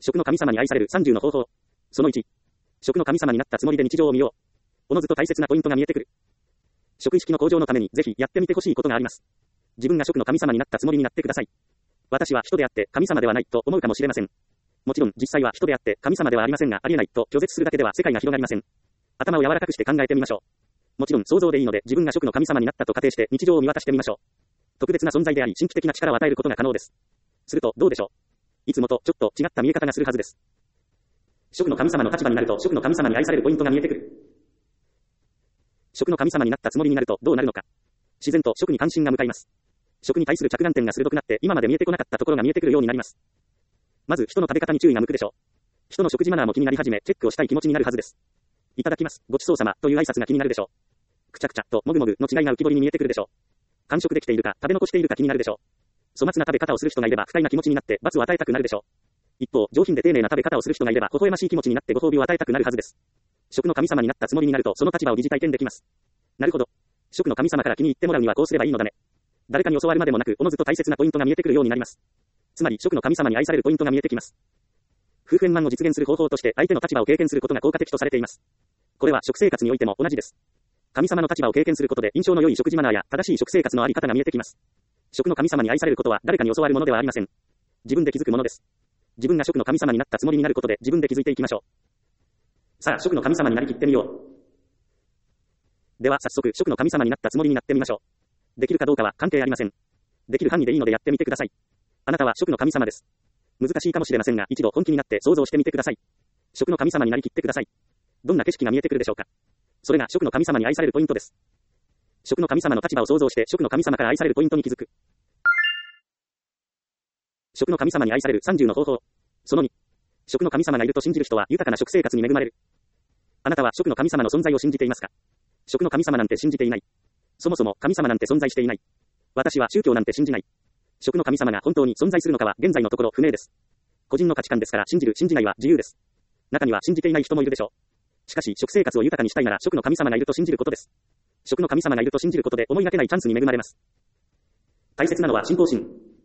食の神様に愛される30の方法。その1。食の神様になったつもりで日常を見よう。おのずと大切なポイントが見えてくる。食意識の向上のためにぜひやってみてほしいことがあります。自分が食の神様になったつもりになってください。私は人であって神様ではないと思うかもしれません。もちろん実際は人であって神様ではありませんが、ありえないと拒絶するだけでは世界が広がりません。頭を柔らかくして考えてみましょう。もちろん想像でいいので、自分が食の神様になったと仮定して日常を見渡してみましょう。特別な存在であり神秘的な力を与えることが可能です。するとどうでしょう。いつもとちょっと違った見え方がするはずです。食の神様の立場になると食の神様に愛されるポイントが見えてくる。食の神様になったつもりになるとどうなるのか。自然と食に関心が向かいます。食に対する着眼点が鋭くなって今まで見えてこなかったところが見えてくるようになります。まず人の食べ方に注意が向くでしょう。人の食事マナーも気になり始めチェックをしたい気持ちになるはずです。いただきます、ごちそうさまという挨拶が気になるでしょう。くちゃくちゃともぐもぐの違いが浮き彫りに見えてくるでしょう。完食できているか食べ残しているか気になるでしょう。粗末な食べ方をする人がいれば不快な気持ちになって罰を与えたくなるでしょう。一方、上品で丁寧な食べ方をする人がいれば微笑ましい気持ちになってご褒美を与えたくなるはずです。食の神様になったつもりになるとその立場を疑似体験できます。なるほど。食の神様から気に入ってもらうにはこうすればいいのだね。誰かに教わるまでもなくおのずと大切なポイントが見えてくるようになります。つまり食の神様に愛されるポイントが見えてきます。夫婦円満を実現する方法として相手の立場を経験することが効果的とされています。これは食生活においても同じです。神様の立場を経験することで印象の良い食事マナーや正しい食生活のあり方が見えてきます。食の神様に愛されることは誰かに教わるものではありません。自分で気づくものです。自分が食の神様になったつもりになることで自分で気づいていきましょう。さあ、食の神様になりきってみよう。では早速食の神様になったつもりになってみましょう。できるかどうかは関係ありません。できる範囲でいいのでやってみてください。あなたは食の神様です。難しいかもしれませんが一度本気になって想像してみてください。食の神様になりきってください。どんな景色が見えてくるでしょうか。それが食の神様に愛されるポイントです。食の神様の立場を想像して食の神様から愛されるポイントに気づく。食の神様に愛される30の方法。その2。食の神様がいると信じる人は豊かな食生活に恵まれる。あなたは食の神様の存在を信じていますか。食の神様なんて信じていない。そもそも神様なんて存在していない。私は宗教なんて信じない。食の神様が本当に存在するのかは現在のところ不明です。個人の価値観ですから信じる信じないは自由です。中には信じていない人もいるでしょう。しかし食生活を豊かにしたいなら食の神様がいると信じることです。食の神様がいると信じることで思いがけないチャンスに恵まれます。大切なのは信仰心。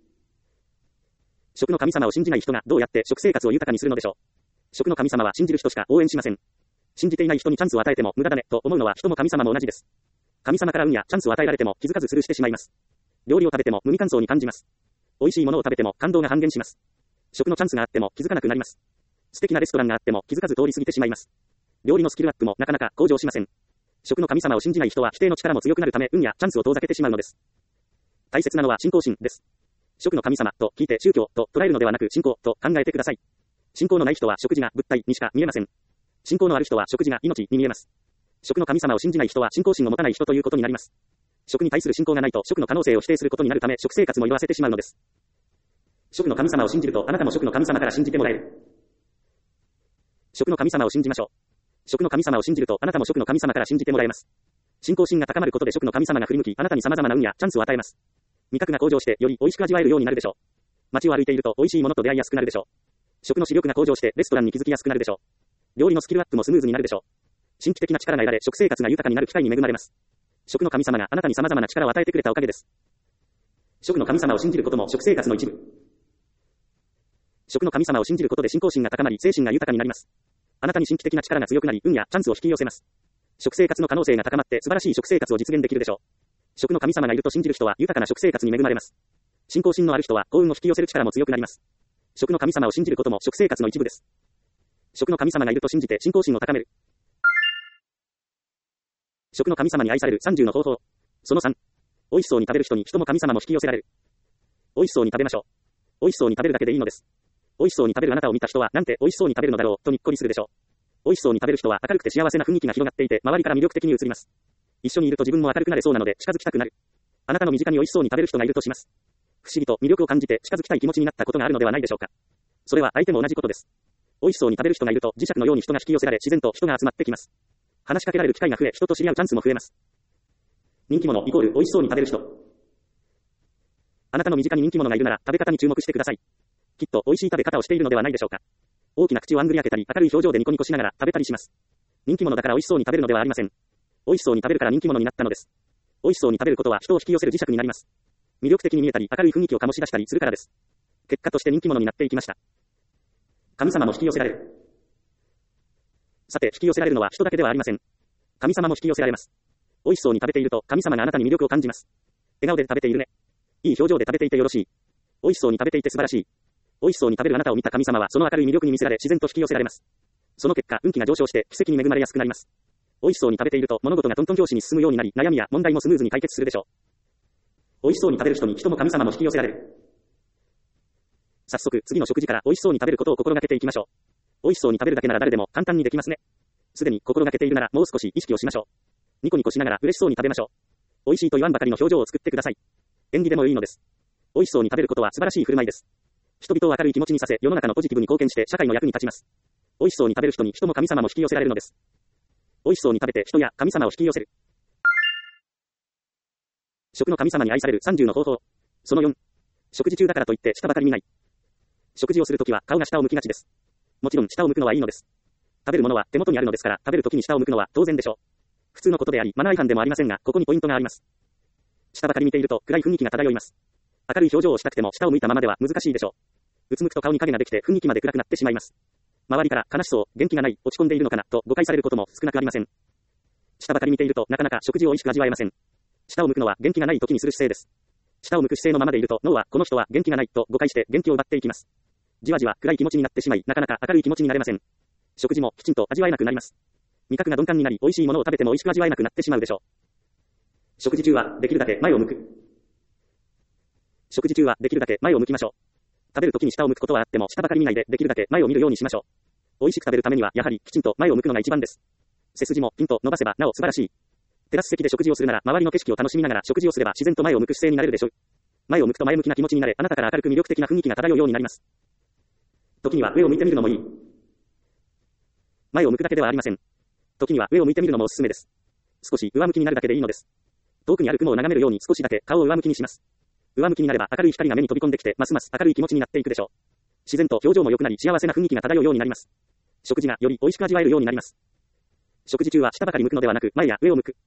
食の神様を信じない人がどうやって食生活を豊かにするのでしょう。食の神様は信じる人しか応援しません。信じていない人にチャンスを与えても無駄だねと思うのは人も神様も同じです。神様から運やチャンスを与えられても気づかずスルーしてしまいます。料理を食べても無味乾燥に感じます。美味しいものを食べても感動が半減します。食のチャンスがあっても気づかなくなります。素敵なレストランがあっても気づかず通り過ぎてしまいます。料理のスキルアップもなかなか向上しません。食の神様を信じない人は否定の力も強くなるため運やチャンスを遠ざけてしまうのです。大切なのは信仰心です。食の神様と聞いて宗教と捉えるのではなく信仰と考えてください。信仰のない人は食事が物体にしか見えません。信仰のある人は食事が命に見えます。食の神様を信じない人は信仰心を持たない人ということになります。食に対する信仰がないと食の可能性を否定することになるため食生活も言わせてしまうのです。食の神様を信じるとあなたも食の神様から信じてもらえる。食の神様を信じましょう。食の神様を信じるとあなたも食の神様から信じてもらえます。信仰心が高まることで食の神様が振り向きあなたに様々な運やチャンスを与えます。味覚が向上してより美味しく味わえるようになるでしょう。街を歩いていると美味しいものと出会いやすくなるでしょう。食の視力が向上してレストランに気づきやすくなるでしょう。料理のスキルアップもスムーズになるでしょう。神秘的な力が得られ食生活が豊かになる機会に恵まれます。食の神様があなたに様々な力を与えてくれたおかげです。食の神様を信じることも食生活の一部。食の神様を信じることで信仰心が高まり精神が豊かになります。あなたに神秘的な力が強くなり運やチャンスを引き寄せます。食生活の可能性が高まって素晴らしい食生活を実現できるでしょう。食の神様がいると信じる人は豊かな食生活に恵まれます。信仰心のある人は幸運を引き寄せる力も強くなります。食の神様を信じることも食生活の一部です。食の神様がいると信じて信仰心を高める。食の神様に愛される30の方法。その3。美味しそうに食べる人に人も神様も引き寄せられる。美味しそうに食べましょう。美味しそうに食べるだけでいいのです。美味しそうに食べるあなたを見た人はなんて美味しそうに食べるのだろうとにっこりするでしょう。美味しそうに食べる人は明るくて幸せな雰囲気が広がっていて周りから魅力的に映ります。一緒にいると自分も明るくなれそうなので近づきたくなる。あなたの身近に美味しそうに食べる人がいるとします。不思議と魅力を感じて近づきたい気持ちになったことがあるのではないでしょうか。それは相手も同じことです。美味しそうに食べる人がいると磁石のように人が引き寄せられ自然と人が集まってきます。話しかけられる機会が増え人と知り合うチャンスも増えます。人気者イコール美味しそうに食べる人。あなたの身近に人気者がいるなら食べ方に注目してください。きっと美味しい食べ方をしているのではないでしょうか。大きな口をあんぐり開けたり明るい表情でニコニコしながら食べたりします。人気者だから美味しそうに食べるのではありません。美味しそうに食べるから人気者になったのです。美味しそうに食べることは人を引き寄せる磁石になります。魅力的に見えたり明るい雰囲気を醸し出したりするからです。結果として人気者になっていきました。 神様も引き寄せられる。さて、引き寄せられるのは人だけではありません。神様も引き寄せられます。美味しそうに食べていると、神様があなたに魅力を感じます。笑顔で食べているね。いい表情で食べていてよろしい。美味しそうに食べていて素晴らしい。美味しそうに食べるあなたを見た神様は、その明るい魅力に魅せられ、自然と引き寄せられます。その結果、運気が上昇して、奇跡に恵まれやすくなります。美味しそうに食べていると、物事がトントン拍子に進むようになり、悩みや問題もスムーズに解決するでしょう。美味しそうに食べる人に人も神様も引き寄せられる。早速、次の食事から美味しそうに食べることを心がけていきましょう。美味しそうに食べるだけなら誰でも簡単にできますね。すでに心がけているならもう少し意識をしましょう。ニコニコしながら嬉しそうに食べましょう。美味しいと言わんばかりの表情を作ってください。縁起でもいいのです。美味しそうに食べることは素晴らしい振る舞いです。人々を明るい気持ちにさせ、世の中のポジティブに貢献して社会の役に立ちます。美味しそうに食べる人に人も神様も引き寄せられるのです。美味しそうに食べて人や神様を引き寄せる。食の神様に愛される30の方法。その4。食事中だからといって下ばかり見ない。食事をするときは顔が下を向きがちです。もちろん下を向くのはいいのです。食べるものは手元にあるのですから、食べるときに下を向くのは当然でしょう。普通のことであり、マナー違反でもありませんが、ここにポイントがあります。下ばかり見ていると暗い雰囲気が漂います。明るい表情をしたくても下を向いたままでは難しいでしょう。うつむくと顔に影ができて雰囲気まで暗くなってしまいます。周りから悲しそう、元気がない、落ち込んでいるのかなと誤解されることも少なくありません。下ばかり見ているとなかなか食事を美味しく味わえません。下を向くのは元気がない時にする姿勢です。下を向く姿勢のままでいると脳はこの人は元気がないと誤解して元気を奪っていきます。じわじわ暗い気持ちになってしまい、なかなか明るい気持ちになれません。食事もきちんと味わえなくなります。味覚が鈍感になり、美味しいものを食べても美味しく味わえなくなってしまうでしょう。食事中はできるだけ前を向く。食事中はできるだけ前を向きましょう。食べるときに下を向くことはあっても下ばかり見ないでできるだけ前を見るようにしましょう。美味しく食べるためにはやはりきちんと前を向くのが一番です。背筋もピンと伸ばせばなお素晴らしい。テラス席で食事をするなら周りの景色を楽しみながら食事をすれば自然と前を向く姿勢になれるでしょう。前を向くと前向きな気持ちになれ、あなたから明るく魅力的な雰囲気が漂うようになります。時には上を向いてみるのもいい。前を向くだけではありません。時には上を向いてみるのもおすすめです。少し上向きになるだけでいいのです。遠くにある雲を眺めるように少しだけ顔を上向きにします。上向きになれば明るい光が目に飛び込んできて、ますます明るい気持ちになっていくでしょう。自然と表情も良くなり、幸せな雰囲気が漂うようになります。食事がより美味しく味わえるようになります。食事中は下ばかり向くのではなく、前や上を向く。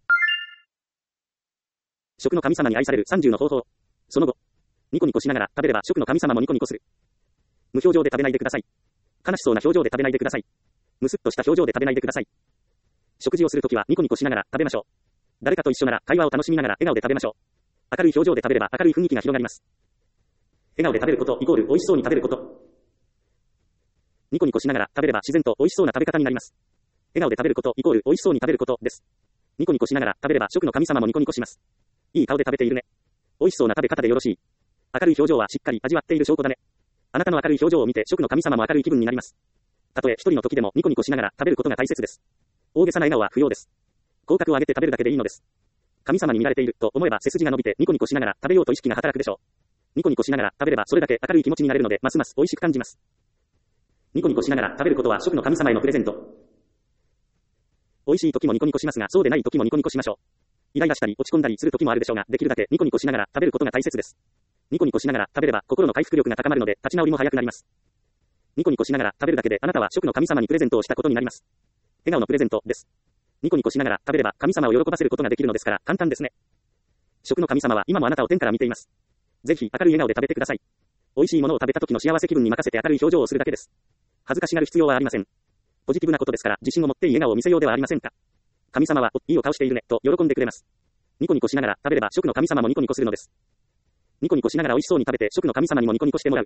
食の神様に愛される30の方法。その後、ニコニコしながら食べれば食の神様もニコニコする。無表情で食べないでください。悲しそうな表情で食べないでください。むすっとした表情で食べないでください。食事をするときはニコニコしながら食べましょう。誰かと一緒なら会話を楽しみながら笑顔で食べましょう。明るい表情で食べれば明るい雰囲気が広がります。笑顔で食べることイコール美味しそうに食べること。ニコニコしながら食べれば自然と美味しそうな食べ方になります。笑顔で食べることイコール美味しそうに食べることです。ニコニコしながら食べれば食の神様もニコニコします。いい顔で食べているね。美味しそうな食べ方でよろしい。明るい表情はしっかり味わっている証拠だね。あなたの明るい表情を見て食の神様も明るい気分になります。たとえ一人の時でもニコニコしながら食べることが大切です。大げさな笑顔は不要です。口角を上げて食べるだけでいいのです。神様に見られていると思えば背筋が伸びてニコニコしながら食べようと意識が働くでしょう。ニコニコしながら食べればそれだけ明るい気持ちになれるのでますます美味しく感じます。ニコニコしながら食べることは食の神様へのプレゼント。美味しい時もニコニコしますが、そうでない時もニコニコしましょう。イライラしたり落ち込んだりする時もあるでしょうが、できるだけニコニコしながら食べることが大切です。ニコニコしながら食べれば心の回復力が高まるので立ち直りも早くなります。ニコニコしながら食べるだけであなたは食の神様にプレゼントをしたことになります。笑顔のプレゼントです。ニコニコしながら食べれば神様を喜ばせることができるのですから簡単ですね。食の神様は今もあなたを天から見ています。ぜひ明るい笑顔で食べてください。美味しいものを食べた時の幸せ気分に任せて明るい表情をするだけです。恥ずかしがる必要はありません。ポジティブなことですから自信を持っていい笑顔を見せようではありませんか。神様は、いいお顔しているね、と喜んでくれます。ニコニコしながら食べれば食の神様もニコニコするのです。ニコニコしながら美味しそうに食べて食の神様にもニコニコしてもらう。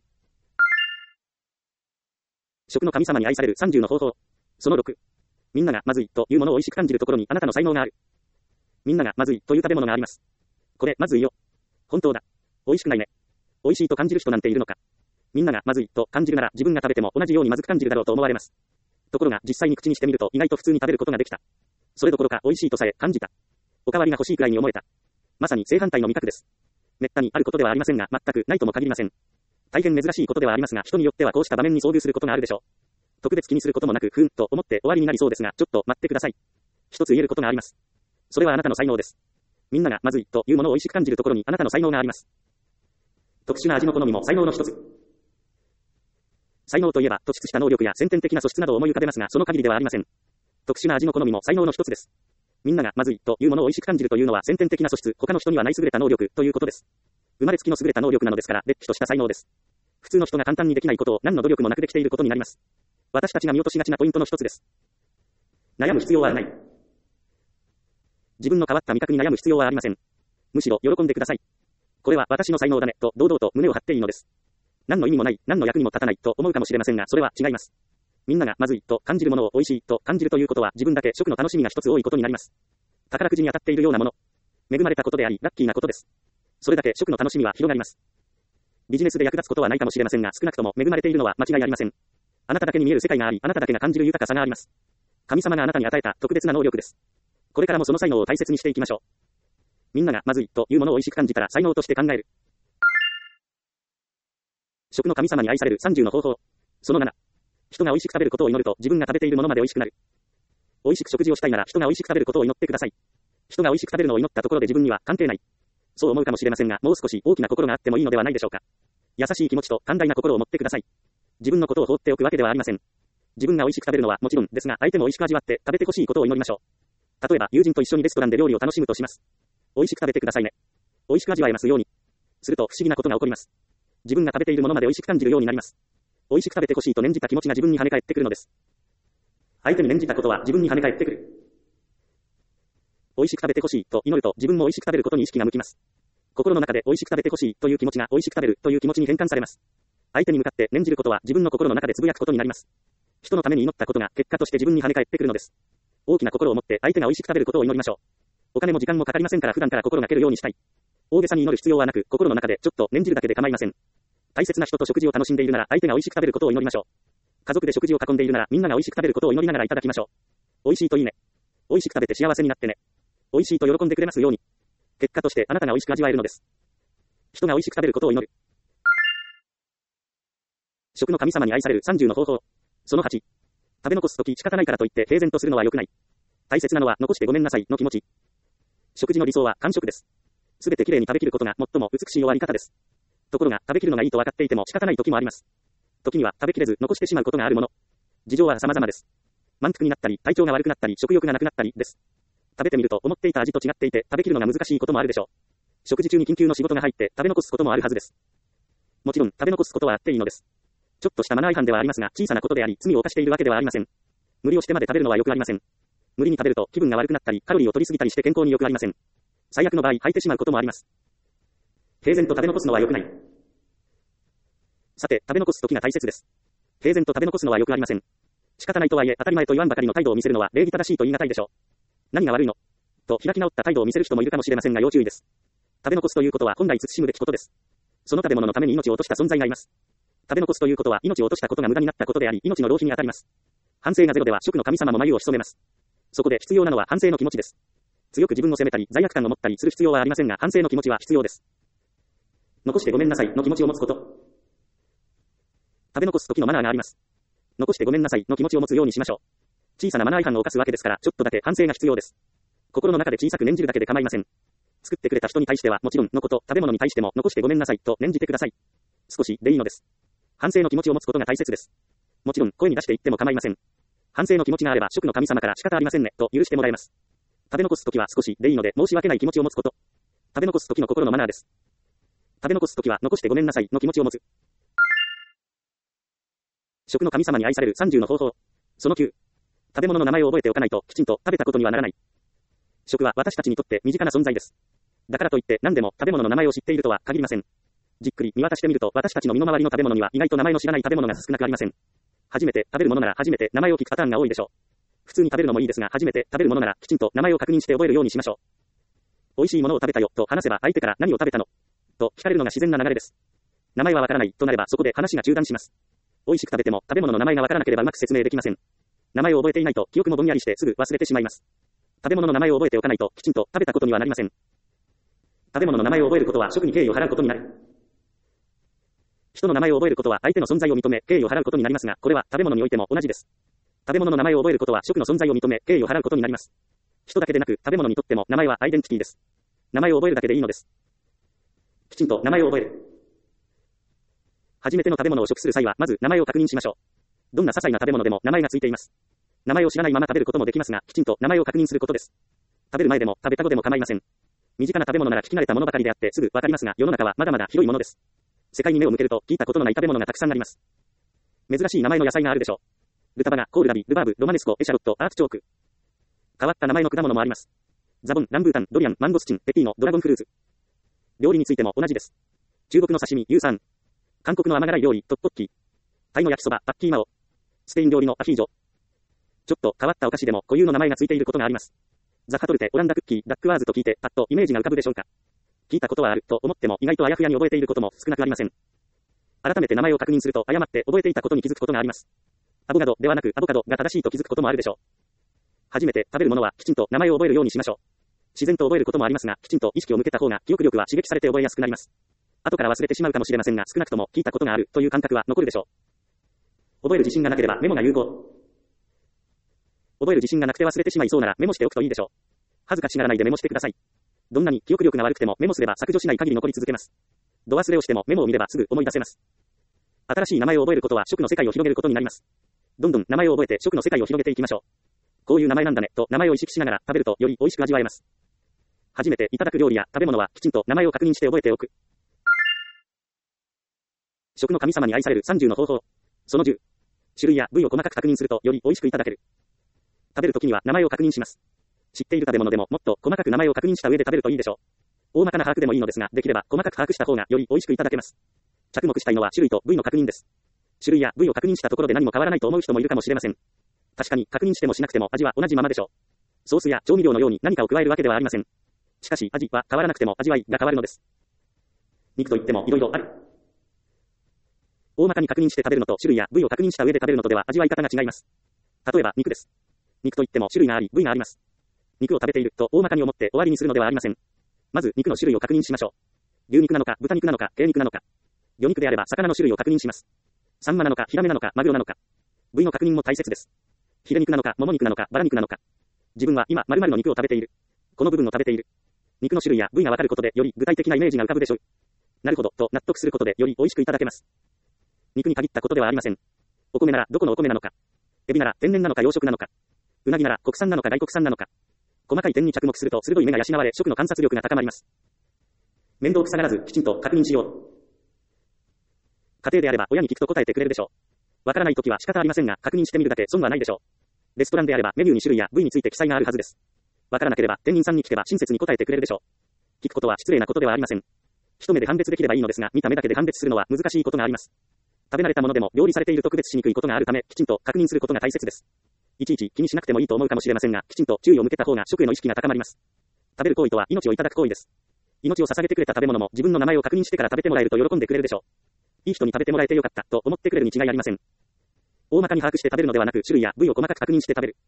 食の神様に愛される30の方法。その6。みんながまずいというものを美味しく感じるところにあなたの才能がある。みんながまずいという食べ物があります。これまずいよ。本当だ。美味しくないね。美味しいと感じる人なんているのか。みんながまずいと感じるなら自分が食べても同じようにまずく感じるだろうと思われます。ところが実際に口にしてみると意外と普通に食べることができた。それどころか美味しいとさえ感じた。おかわりが欲しいくらいに思えた。まさに正反対の味覚です。滅多にあることではありませんが全くないとも限りません。大変珍しいことではありますが人によってはこうした場面に遭遇することがあるでしょう。特別気にすることもなくふんと思って終わりになりそうですがちょっと待ってください。一つ言えることがあります。それはあなたの才能です。みんながまずいというものを美味しく感じるところにあなたの才能があります。特殊な味の好みも才能の一つ。才能といえば突出した能力や先天的な素質などを思い浮かべますがその限りではありません。特殊な味の好みも才能の一つです。みんながまずいというものを美味しく感じるというのは先天的な素質、他の人にはない優れた能力ということです。生まれつきの優れた能力なのですから、れっきとした才能です。 普通の人が簡単にできないことを何の努力もなくできていることになります。私たちが見落としがちなポイントの一つです。悩む必要はない。自分の変わった味覚に悩む必要はありません。むしろ喜んでください。これは私の才能だね、と堂々と胸を張っていいのです。何の意味もない、何の役にも立たない、と思うかもしれませんが、それは違います。みんながまずい、と感じるものを美味しい、と感じるということは、自分だけ食の楽しみが一つ多いことになります。宝くじに当たっているようなもの。恵まれたことであり、ラッキーなことです。それだけ食の楽しみは広がります。ビジネスで役立つことはないかもしれませんが、少なくとも恵まれているのは間違いありません。あなただけに見える世界があり、あなただけが感じる豊かさがあります。神様があなたに与えた特別な能力です。これからもその才能を大切にしていきましょう。みんながまずいというものを美味しく感じたら才能として考える。食の神様に愛される30の方法。その7。人が美味しく食べることを祈ると自分が食べているものまで美味しくなる。美味しく食事をしたいなら人が美味しく食べることを祈ってください。人が美味しく食べるのを祈ったところで自分には関係ない。そう思うかもしれませんが、もう少し大きな心があってもいいのではないでしょうか。優しい気持ちと寛大な心を持ってください。自分のことを放っておくわけではありません。自分が美味しく食べるのはもちろんですが、相手も美味しく味わって食べてほしいことを祈りましょう。例えば、友人と一緒にレストランで料理を楽しむとします。美味しく食べてくださいね。美味しく味わえますように。すると不思議なことが起こります。自分が食べているものまで美味しく感じるようになります。美味しく食べてほしいと念じた気持ちが自分に跳ね返ってくるのです。相手に念じたことは自分に跳ね返ってくる。美味しく食べてほしいと祈ると自分も美味しく食べることに意識が向きます。心の中で美味しく食べてほしいという気持ちが美味しく食べるという気持ちに変換されます。相手に向かって念じることは自分の心の中でつぶやくことになります。人のために祈ったことが結果として自分に跳ね返ってくるのです。大きな心を持って相手が美味しく食べることを祈りましょう。お金も時間もかかりませんから普段から心がけるようにしたい。大げさに祈る必要はなく、心の中でちょっと念じるだけで構いません。大切な人と食事を楽しんでいるなら相手が美味しく食べることを祈りましょう。家族で食事を囲んでいるならみんなが美味しく食べることを祈りながらいただきましょう。美味しいといいね。美味しく食べて幸せになってね。美味しいと喜んでくれますように。結果としてあなたが美味しく味わえるのです。人が美味しく食べることを祈る。食の神様に愛される30の方法。その8。食べ残すとき仕方ないからといって平然とするのは良くない。大切なのは残してごめんなさいの気持ち。食事の理想は完食です。すべてきれいに食べきることが最も美しい終わり方です。ところが食べきるのがいいと分かっていても仕方ない時もあります。時には食べきれず残してしまうことがあるもの。事情は様々です。満腹になったり、体調が悪くなったり、食欲がなくなったりです。食べてみると思っていた味と違っていて食べきるのが難しいこともあるでしょう。食事中に緊急の仕事が入って食べ残すこともあるはずです。もちろん食べ残すことはあっていいのです。ちょっとしたマナー違反ではありますが、小さなことであり罪を犯しているわけではありません。無理をしてまで食べるのは良くありません。無理に食べると気分が悪くなったり、カロリーを取りすぎたりして健康に良くありません。最悪の場合、吐いてしまうこともあります。平然と食べ残すのは良くない。さて、食べ残す時が大切です。平然と食べ残すのは良くありません。仕方ないとはいえ当たり前と言わんばかりの態度を見せるのは礼儀正しいと言い難いでしょう。何が悪いのと開き直った態度を見せる人もいるかもしれませんが要注意です。食べ残すということは本来慎むべきことです。その食べ物のために命を落とした存在がいます。食べ残すということは命を落としたことが無駄になったことであり、命の浪費に当たります。反省がゼロでは食の神様も眉を潜めます。そこで必要なのは反省の気持ちです。強く自分を責めたり罪悪感を持ったりする必要はありませんが、反省の気持ちは必要です。残してごめんなさいの気持ちを持つこと。食べ残す時のマナーがあります。残してごめんなさいの気持ちを持つようにしましょう。小さなマナー違反を犯すわけですから、ちょっとだけ反省が必要です。心の中で小さく念じるだけで構いません。作ってくれた人に対してはもちろんのこと、食べ物に対しても残してごめんなさいと念じてください。少しでいいのです。反省の気持ちを持つことが大切です。もちろん声に出して言っても構いません。反省の気持ちがあれば食の神様から仕方ありませんねと許してもらえます。食べ残す時は少しでいいので申し訳ない気持ちを持つこと。食べ残す時の心のマナーです。食べ残す時は残してごめんなさいの気持ちを持つ。食の神様に愛される30の方法。その9。食べ物の名前を覚えておかないときちんと食べたことにはならない。食は私たちにとって身近な存在です。だからといって何でも食べ物の名前を知っているとは限りません。じっくり見渡してみると私たちの身の回りの食べ物には意外と名前の知らない食べ物が少なくありません。初めて食べるものなら初めて名前を聞くパターンが多いでしょう。普通に食べるのもいいですが初めて食べるものならきちんと名前を確認して覚えるようにしましょう。美味しいものを食べたよと話せば相手から何を食べたのと聞かれるのが自然な流れです。名前はわからないとなればそこで話が中断します。美味しく食べても食べ物の名前がわからなければうまく説明できません。名前を覚えていないと記憶もぼんやりしてすぐ忘れてしまいます。食べ物の名前を覚えておかないときちんと食べたことにはなりません。食べ物の名前を覚えることは食に敬意を払うことになる。人の名前を覚えることは相手の存在を認め敬意を払うことになりますが、これは食べ物においても同じです。食べ物の名前を覚えることは食の存在を認め敬意を払うことになります。人だけでなく食べ物にとっても名前はアイデンティティです。名前を覚えるだけでいいのです。きちんと名前を覚える。初めての食べ物を食する際はまず名前を確認しましょう。どんな些細な食べ物でも名前がついています。名前を知らないまま食べることもできますが、きちんと名前を確認することです。食べる前でも食べた後でも構いません。身近な食べ物なら聞き慣れたものばかりであってすぐわかりますが、世の中はまだまだ広いものです。 世界に目を向けると聞いたことのない食べ物がたくさんあります。珍しい名前の野菜があるでしょう。ルタバガ、コールラビ、ルバーブ、ロマネスコ、エシャロット、アーティチョーク。変わった名前の果物もあります。ザボン、ランブータン、ドリアン、マンゴスチン、ペピーノ、ドラゴンフルーツ。料理についても同じです。中国の刺身、ユーサン。韓国の甘辛い料理、トッポッキー。タイの焼きそば、パッキーマオ。スペイン料理のアヒージョ。ちょっと変わったお菓子でも固有の名前がついていることがあります。ザッハトルテ、オランダクッキー、ダックワーズと聞いてパッとイメージが浮かぶでしょうか。聞いたことはあると思っても意外とあやふやに覚えていることも少なくありません。改めて名前を確認すると誤って覚えていたことに気づくことがあります。アボカドではなくアボカドが正しいと気づくこともあるでしょう。初めて食べるものはきちんと名前を覚えるようにしましょう。自然と覚えることもありますが、きちんと意識を向けた方が記憶力は刺激されて覚えやすくなります。後から忘れてしまうかもしれませんが、少なくとも聞いたことがあるという感覚は残るでしょう。覚える自信がなければメモが有効。覚える自信がなくて忘れてしまいそうならメモしておくといいでしょう。恥ずかしがらないでメモしてください。どんなに記憶力が悪くてもメモすれば削除しない限り残り続けます。度忘れをしてもメモを見ればすぐ思い出せます。新しい名前を覚えることは食の世界を広げることになります。どんどん名前を覚えて食の世界を広げていきましょう。こういう名前なんだねと名前を意識しながら食べるとより美味しく味わえます。初めていただく料理や食べ物はきちんと名前を確認して覚えておく。食の神様に愛される30の方法。その10。種類や部位を細かく確認するとより美味しくいただける。食べるときには名前を確認します。知っている食べ物でももっと細かく名前を確認した上で食べるといいでしょう。大まかな把握でもいいのですが、できれば細かく把握した方がより美味しくいただけます。着目したいのは種類と部位の確認です。種類や部位を確認したところで何も変わらないと思う人もいるかもしれません。確かに確認してもしなくても味は同じままでしょう。ソースや調味料のように何かを加えるわけではありません。しかし味は変わらなくても味わいが変わるのです。肉といっても色々ある。大まかに確認して食べるのと種類や部位を確認した上で食べるのとでは味わい方が違います。例えば肉です。肉といっても種類があり部位があります。肉を食べていると大まかに思って終わりにするのではありません。まず肉の種類を確認しましょう。牛肉なのか豚肉なのか鶏肉なのか。魚肉であれば魚の種類を確認します。サンマなのかヒラメなのかマグロなのか。部位の確認も大切です。ヒレ肉なのかもも肉なのかバラ肉なのか。自分は今〇〇の肉を食べている。この部分を食べている。肉の種類や部位がわかることでより具体的なイメージが浮かぶでしょう。なるほどと納得することでより美味しくいただけます。肉に限ったことではありません。お米ならどこのお米なのか。エビなら天然なのか養殖なのか。うなぎなら国産なのか外国産なのか。細かい点に着目すると鋭い目が養われ食の観察力が高まります。面倒くさがらずきちんと確認しよう。家庭であれば親に聞くと答えてくれるでしょう。わからないときは仕方ありませんが確認してみるだけ損はないでしょう。レストランであればメニューに種類や部位について記載があるはずです。わからなければ店員さんに聞けば親切に答えてくれるでしょう。聞くことは失礼なことではありません。一目で判別できればいいのですが、見た目だけで判別するのは難しいことがあります。食べ慣れたものでも料理されていると区別しにくいことがあるため、きちんと確認することが大切です。いちいち気にしなくてもいいと思うかもしれませんが、きちんと注意を向けた方が食への意識が高まります。食べる行為とは命をいただく行為です。命を捧げてくれた食べ物も自分の名前を確認してから食べてもらえると喜んでくれるでしょう。いい人に食べてもらえてよかったと思ってくれるに違いありません。大まかに把握して食べるのではなく、種類や部位を細かく確認して食べる。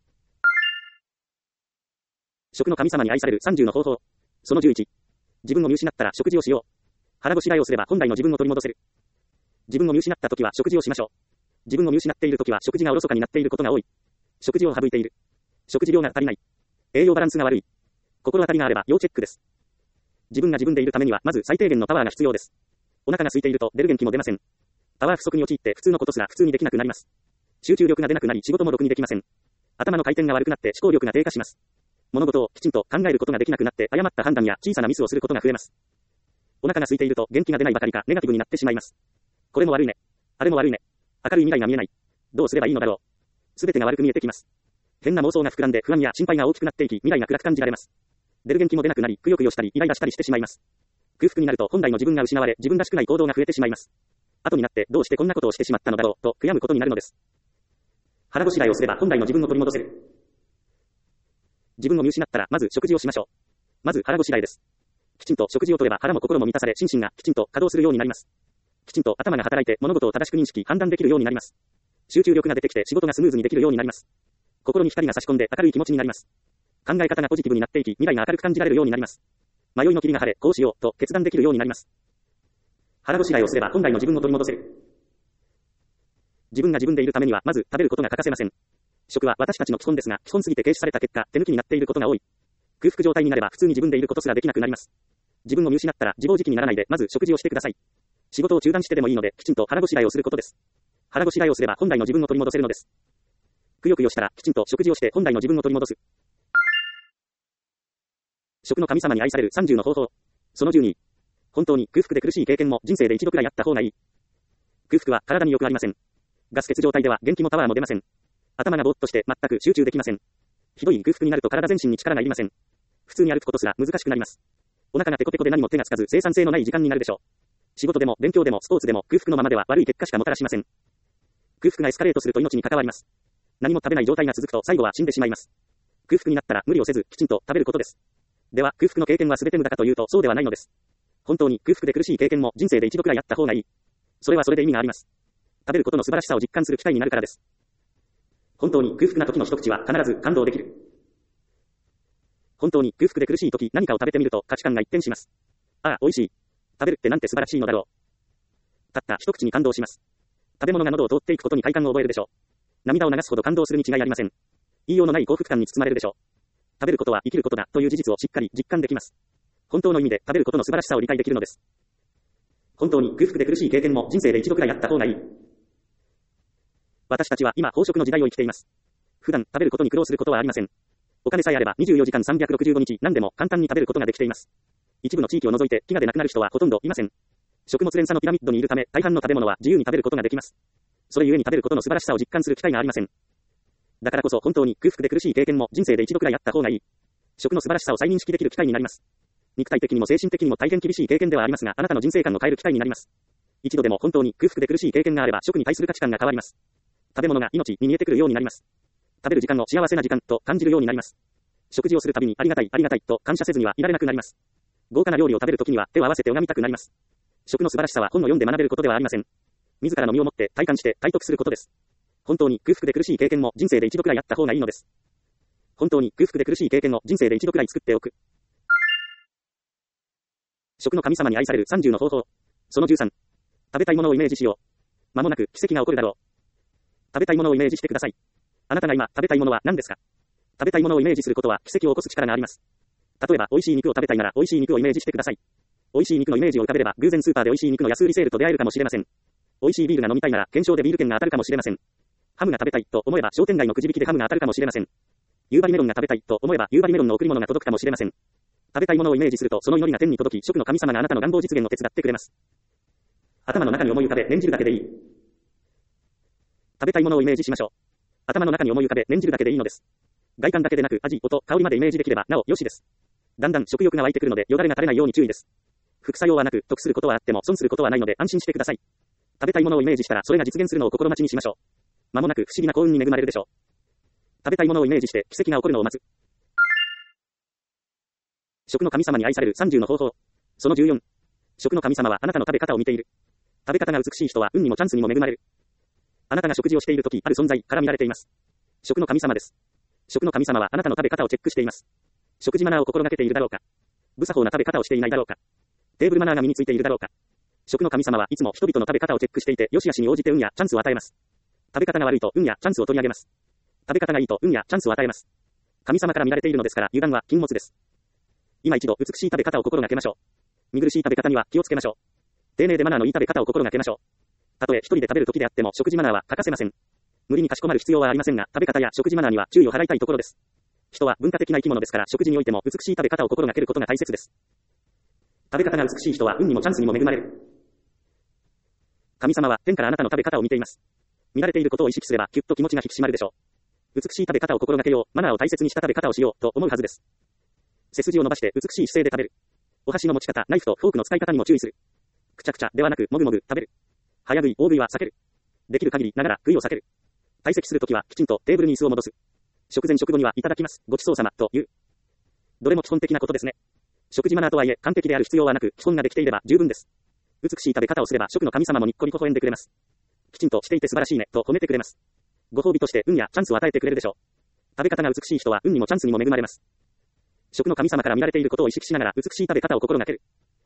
食の神様に愛される30の方法。その11。自分を見失ったら食事をしよう。腹ごしらえをすれば本来の自分を取り戻せる。自分を見失った時は食事をしましょう。自分を見失っている時は食事がおろそかになっていることが多い。食事を省いている。食事量が足りない。栄養バランスが悪い。心当たりがあれば要チェックです。自分が自分でいるためにはまず最低限のパワーが必要です。お腹が空いていると出る元気も出ません。パワー不足に陥って普通のことすら普通にできなくなります。集中力が出なくなり仕事もろくにできません。頭の回転が悪くなって思考力が低下します。物事をきちんと考えることができなくなって誤った判断や小さなミスをすることが増えます。お腹が空いていると元気が出ないばかりかネガティブになってしまいます。これも悪いね。あれも悪いね。明るい未来が見えない。どうすればいいのだろう。すべてが悪く見えてきます。変な妄想が膨らんで不安や心配が大きくなっていき未来が暗く感じられます。出る元気も出なくなりくよくよしたりイライラしたりしてしまいます。空腹になると本来の自分が失われ自分らしくない行動が増えてしまいます。後になってどうしてこんなことをしてしまったのだろうと悔やむことになるのです。腹ごしらえをすれば本来の自分を取り戻せる。自分を見失ったらまず食事をしましょう。まず腹ごしらえです。きちんと食事をとれば腹も心も満たされ心身がきちんと稼働するようになります。きちんと頭が働いて物事を正しく認識判断できるようになります。集中力が出てきて仕事がスムーズにできるようになります。心に光が差し込んで明るい気持ちになります。考え方がポジティブになっていき未来が明るく感じられるようになります。迷いの霧が晴れこうしようと決断できるようになります。腹ごしらえをすれば本来の自分を取り戻せる。自分が自分でいるためにはまず食べることが欠かせません。食は私たちの基本ですが、基本すぎて軽視された結果、手抜きになっていることが多い。空腹状態になれば普通に自分でいることすらできなくなります。自分を見失ったら自暴自棄にならないでまず食事をしてください。仕事を中断してでもいいのできちんと腹ごしらえをすることです。腹ごしらえをすれば本来の自分を取り戻せるのです。くよくよしたらきちんと食事をして本来の自分を取り戻す。食の神様に愛される30の方法。その12。 本当に空腹で苦しい経験も人生で一度くらいあった方がいい。空腹は体に良くありません。ガス欠状態では元気もパワーも出ません。頭がぼーっとして全く集中できません。ひどい空腹になると体全身に力がいりません。普通に歩くことすら難しくなります。お腹がペコペコで何も手がつかず生産性のない時間になるでしょう。仕事でも勉強でもスポーツでも空腹のままでは悪い結果しかもたらしません。空腹がエスカレートすると命に関わります。何も食べない状態が続くと最後は死んでしまいます。空腹になったら無理をせずきちんと食べることです。では空腹の経験は全て無駄かというとそうではないのです。本当に空腹で苦しい経験も人生で一度くらいあった方がいい。それはそれで意味があります。食べることの素晴らしさを実感する機会になるからです。本当に空腹な時の一口は必ず感動できる。本当に空腹で苦しい時何かを食べてみると価値観が一転します。ああ、美味しい。食べるってなんて素晴らしいのだろう。たった一口に感動します。食べ物が喉を通っていくことに快感を覚えるでしょう。涙を流すほど感動するに違いありません。言いようのない幸福感に包まれるでしょう。食べることは生きることだという事実をしっかり実感できます。本当の意味で食べることの素晴らしさを理解できるのです。本当に空腹で苦しい経験も人生で一度くらいあった方がいい。私たちは今飽食の時代を生きています。普段食べることに苦労することはありません。お金さえあれば24時間365日何でも簡単に食べることができています。一部の地域を除いて飢餓で亡くなる人はほとんどいません。食物連鎖のピラミッドにいるため大半の食べ物は自由に食べることができます。それゆえに食べることの素晴らしさを実感する機会がありません。だからこそ本当に空腹で苦しい経験も人生で一度くらいあった方がいい。食の素晴らしさを再認識できる機会になります。肉体的にも精神的にも大変厳しい経験ではありますが、あなたの人生観を変える機会になります。一度でも本当に空腹で苦しい経験があれば食に対する価値観が変わります。食べ物が命に見えてくるようになります。食べる時間を幸せな時間と感じるようになります。食事をするたびにありがたいありがたいと感謝せずにはいられなくなります。豪華な料理を食べるときには手を合わせて拝みたくなります。食の素晴らしさは本を読んで学べることではありません。自らの身をもって体感して体得することです。本当に空腹で苦しい経験も人生で一度くらいあった方がいいのです。本当に空腹で苦しい経験を人生で一度くらい作っておく。食の神様に愛される30の方法。その13。食べたいものをイメージしよう。間もなく奇跡が起こるだろう。食べたいものをイメージしてください。あなたが今食べたいものは何ですか？食べたいものをイメージすることは奇跡を起こす力があります。例えば美味しい肉を食べたいなら美味しい肉をイメージしてください。美味しい肉のイメージを浮かべれば偶然スーパーで美味しい肉の安売りセールと出会えるかもしれません。美味しいビールが飲みたいなら検証でビール券が当たるかもしれません。ハムが食べたいと思えば商店街のくじ引きでハムが当たるかもしれません。夕張メロンが食べたいと思えば夕張メロンの贈り物が届くかもしれません。食べたいものをイメージするとその祈りが天に届き食の神様があなたの願望実現を手伝ってくれます。頭の中に思い浮かべ念じるだけでいい。食べたいものをイメージしましょう。頭の中に思い浮かべ念じるだけでいいのです。外観だけでなく味、音、香りまでイメージできればなおよしです。だんだん食欲が湧いてくるのでよだれが垂れないように注意です。副作用はなく得することはあっても損することはないので安心してください。食べたいものをイメージしたらそれが実現するのを心待ちにしましょう。間もなく不思議な幸運に恵まれるでしょう。食べたいものをイメージして奇跡が起こるのを待つ。食の神様に愛される30の方法。その14。食の神様はあなたの食べ方を見ている。食べ方が美しい人は運にもチャンスにも恵まれる。あなたが食事をしているときある存在から見られています。食の神様です。食の神様はあなたの食べ方をチェックしています。食事マナーを心がけているだろうか。無作法な食べ方をしていないだろうか。テーブルマナーが身についているだろうか。食の神様はいつも人々の食べ方をチェックしていて、良し悪しに応じて運やチャンスを与えます。食べ方が悪いと運やチャンスを取り上げます。食べ方がいいと運やチャンスを与えます。神様から見られているのですから、油断は禁物です。今一度美しい食べ方を心がけましょう。見苦しい食べ方には気をつけましょう。丁寧でマナーのいい食べ方を心がけましょう。たとえ一人で食べる時であっても食事マナーは欠かせません。無理にかしこまる必要はありませんが、食べ方や食事マナーには注意を払いたいところです。人は文化的な生き物ですから、食事においても美しい食べ方を心がけることが大切です。食べ方が美しい人は運にもチャンスにも恵まれる。神様は天からあなたの食べ方を見ています。見られていることを意識すれば、きゅっと気持ちが引き締まるでしょう。美しい食べ方を心がけよう、マナーを大切にした食べ方をしようと思うはずです。背筋を伸ばして美しい姿勢で食べる。お箸の持ち方、ナイフとフォークの使い方にも注意する。くちゃくちゃではなく、もぐもぐ食べる。早食い、大食いは避ける。できる限りながら食いを避ける。退席するときはきちんとテーブルに椅子を戻す。食前食後にはいただきます、ごちそうさまという。どれも基本的なことですね。食事マナーとはいえ完璧である必要はなく、基本ができていれば十分です。美しい食べ方をすれば食の神様もにっこり微笑んでくれます。きちんとしていて素晴らしいねと褒めてくれます。ご褒美として運やチャンスを与えてくれるでしょう。食べ方が美しい人は運にもチャンスにも恵まれます。食の神様から見られていることを意識しながら美しい食べ方を心がける。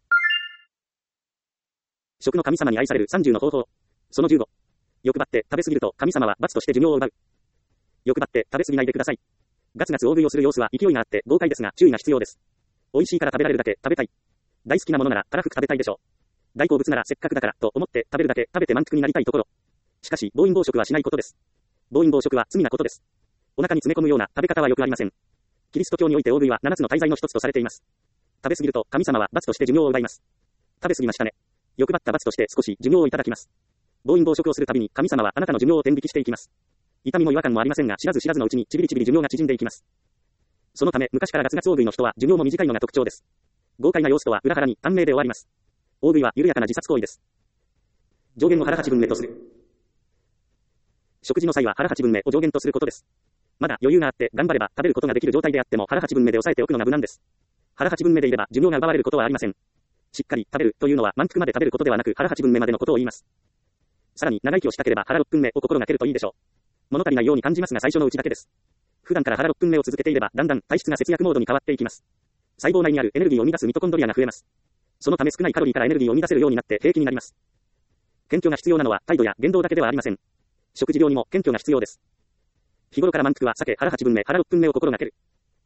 食の神様に愛される30の方法。その15。欲張って食べ過ぎると神様は罰として寿命を奪う。欲張って食べ過ぎないでください。ガツガツ大食いをする様子は勢いがあって豪快ですが注意が必要です。美味しいから食べられるだけ食べたい。大好きなものならたらふく食べたいでしょう。大好物ならせっかくだからと思って食べるだけ食べて満腹になりたいところ。しかし暴飲暴食はしないことです。暴飲暴食は罪なことです。お腹に詰め込むような食べ方はよくありません。キリスト教において大食いは7つの大罪の一つとされています。食べ過ぎると神様は罰として寿命を奪います。 食べ過ぎましたね。欲張った罰として少し寿命をいただきます。暴飲暴食をするたびに神様はあなたの寿命を天引きしていきます。痛みも違和感もありませんが、知らず知らずのうちにちびりちびり寿命が縮んでいきます。そのため、昔からガツガツ大食いの人は寿命も短いのが特徴です。豪快な様子とは裏腹に短命で終わります。大食いは緩やかな自殺行為です。上限を腹8分目とする。食事の際は腹8分目を上限とすることです。まだ余裕があって頑張れば食べることができる状態であっても腹8分目で抑えておくのが無難です。腹8分目でいれば寿命が奪われることはありません。しっかり食べるというのは満腹まで食べることではなく腹8分目までのことを言います。さらに長生きをしたければ腹6分目を心がけるといいでしょう。物足りないように感じますが最初のうちだけです。普段から腹6分目を続けていればだんだん体質が節約モードに変わっていきます。細胞内にあるエネルギーを生み出すミトコンドリアが増えます。そのため少ないカロリーからエネルギーを生み出せるようになって平気になります。謙虚が必要なのは態度や言動だけではありません。食事量にも謙虚が必要です。日頃から満腹は避け腹8分目、腹6分目を心がける。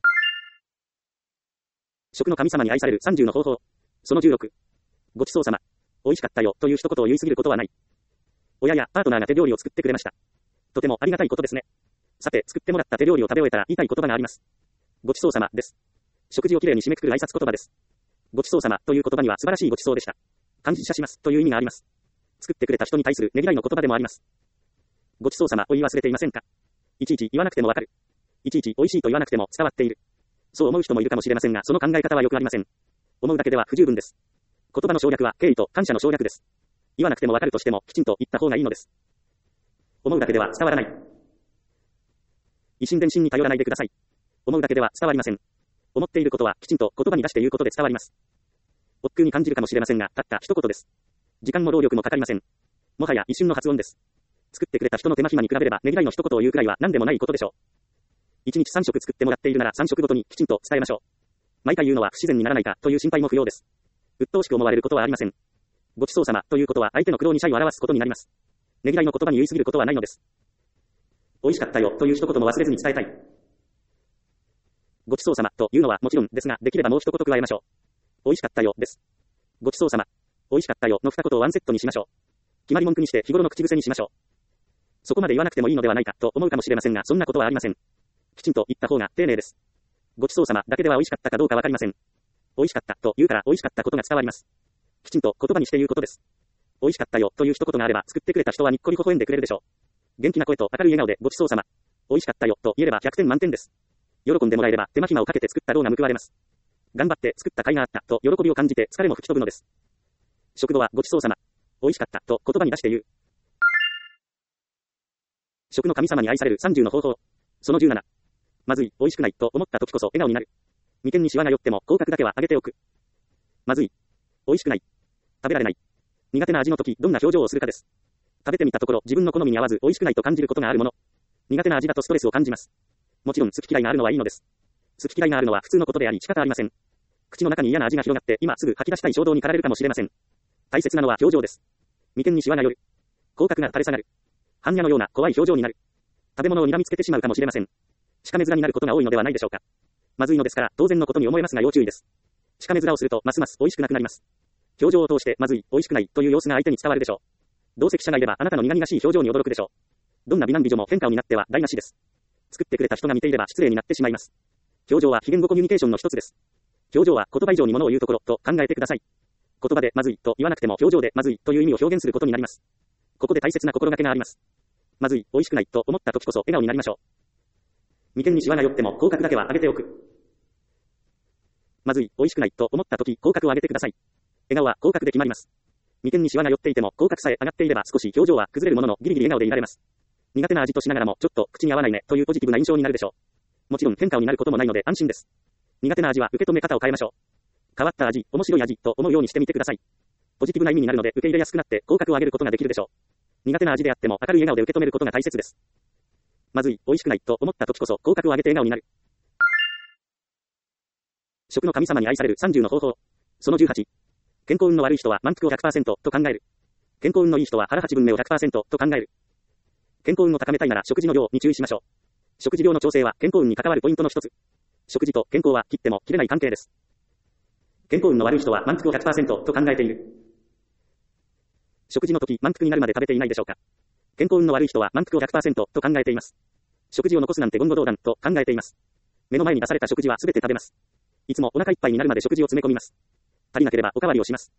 食の神様に愛される30の方法。その16。ごちそうさま。美味しかったよという一言を言い過ぎることはない。親やパートナーが手料理を作ってくれました。とてもありがたいことですね。さて、作ってもらった手料理を食べ終えたら言いたい言葉があります。ごちそうさまです。食事をきれいに締めくくる挨拶言葉です。ごちそうさまという言葉には素晴らしいごちそうでした。感謝しますという意味があります。作ってくれた人に対するねぎらいの言葉でもあります。ごちそうさまを言い忘れていませんか？いちいち言わなくてもわかる。いちいち美味しいと言わなくても伝わっている。そう思う人もいるかもしれませんが、その考え方はよくありません。思うだけでは不十分です。言葉の省略は敬意と感謝の省略です。言わなくてもわかるとしてもきちんと言った方がいいのです。思うだけでは伝わらない。一心伝心に頼らないでください。思うだけでは伝わりません。思っていることはきちんと言葉に出して言うことで伝わります。億劫に感じるかもしれませんが、たった一言です。時間も労力もかかりません。もはや一瞬の発音です。作ってくれた人の手間暇に比べればねぎらいの一言を言うくらいは何でもないことでしょう。1日3食作ってもらっているなら3食ごとにきちんと伝えましょう。毎回言うのは不自然にならないかという心配も不要です。鬱陶しく思われることはありません。ごちそうさまということは相手の苦労に謝意を表すことになります。ねぎらいの言葉に言い過ぎることはないのです。美味しかったよという一言も忘れずに伝えたい。ごちそうさまというのはもちろんですが、できればもう一言加えましょう。美味しかったよです。ごちそうさま。美味しかったよの二言をワンセットにしましょう。決まり文句にして日頃の口癖にしましょう。そこまで言わなくてもいいのではないかと思うかもしれませんが、そんなことはありません。きちんと言った方が丁寧です。ごちそうさまだけでは美味しかったかどうかわかりません。美味しかったと言うから美味しかったことが伝わります。きちんと言葉にして言うことです。美味しかったよという一言があれば作ってくれた人はにっこり微笑んでくれるでしょう。元気な声と明るい笑顔でごちそうさま。美味しかったよと言えれば100点満点です。喜んでもらえれば手間暇をかけて作った労が報われます。頑張って作った甲斐があったと喜びを感じて疲れも吹き飛ぶのです。食後はごちそうさま。美味しかったと言葉に出して言う。食の神様に愛される30の方法。その17。まずい、美味しくないと思った時こそ笑顔になる。眉間にシワが寄っても口角だけは上げておく。まずい。美味しくない。食べられない。苦手な味の時どんな表情をするかです。食べてみたところ自分の好みに合わず美味しくないと感じることがあるもの。苦手な味だとストレスを感じます。もちろん好き嫌いがあるのはいいのです。好き嫌いがあるのは普通のことであり仕方ありません。口の中に嫌な味が広がって今すぐ吐き出したい衝動に駆られるかもしれません。大切なのは表情です。眉間にシワが寄る。口角が垂れ下がる。般若のような怖い表情になる。食べ物を睨みつけてしまうかもしれません。しかめ面になることが多いのではないでしょうか。まずいのですから当然のことに思えますが要注意です。しかめ面をするとますます美味しくなくなります。表情を通してまずい、美味しくないという様子が相手に伝わるでしょう。同席者がいればあなたの苦々しい表情に驚くでしょう。どんな美男美女も変化を担っては台無しです。作ってくれた人が見ていれば失礼になってしまいます。表情は非言語コミュニケーションの一つです。表情は言葉以上に物を言うところと考えてください。言葉でまずいと言わなくても表情でまずいという意味を表現することになります。ここで大切な心がけがあります。まずい、美味しくないと思った時こそ笑顔になりましょう。眉間にシワが寄っても口角だけは上げておく。まずい、美味しくないと思った時口角を上げてください。笑顔は口角で決まります。眉間にシワが寄っていても口角さえ上がっていれば少し表情は崩れるもののギリギリ笑顔でいられます。苦手な味としながらもちょっと口に合わないねというポジティブな印象になるでしょう。もちろん変化になることもないので安心です。苦手な味は受け止め方を変えましょう。変わった味、面白い味と思うようにしてみてください。ポジティブな意味になるので受け入れやすくなって口角を上げることができるでしょう。苦手な味であっても明るい笑顔で受け止めることが大切です。まずい、美味しくないと思った時こそ口角を上げて笑顔になる。食の神様に愛される30の方法。その18。健康運の悪い人は満腹を 100% と考える。健康運のいい人は腹8分目を 100% と考える。健康運を高めたいなら食事の量に注意しましょう。食事量の調整は健康運に関わるポイントの一つ。食事と健康は切っても切れない関係です。健康運の悪い人は満腹を 100% と考えている。食事の時満腹になるまで食べていないでしょうか。健康運の悪い人は満腹を 100% と考えています。食事を残すなんて言語道断と考えています。目の前に出された食事はすべて食べます。いつもお腹いっぱいになるまで食事を詰め込みます。足りなければおかわりをします。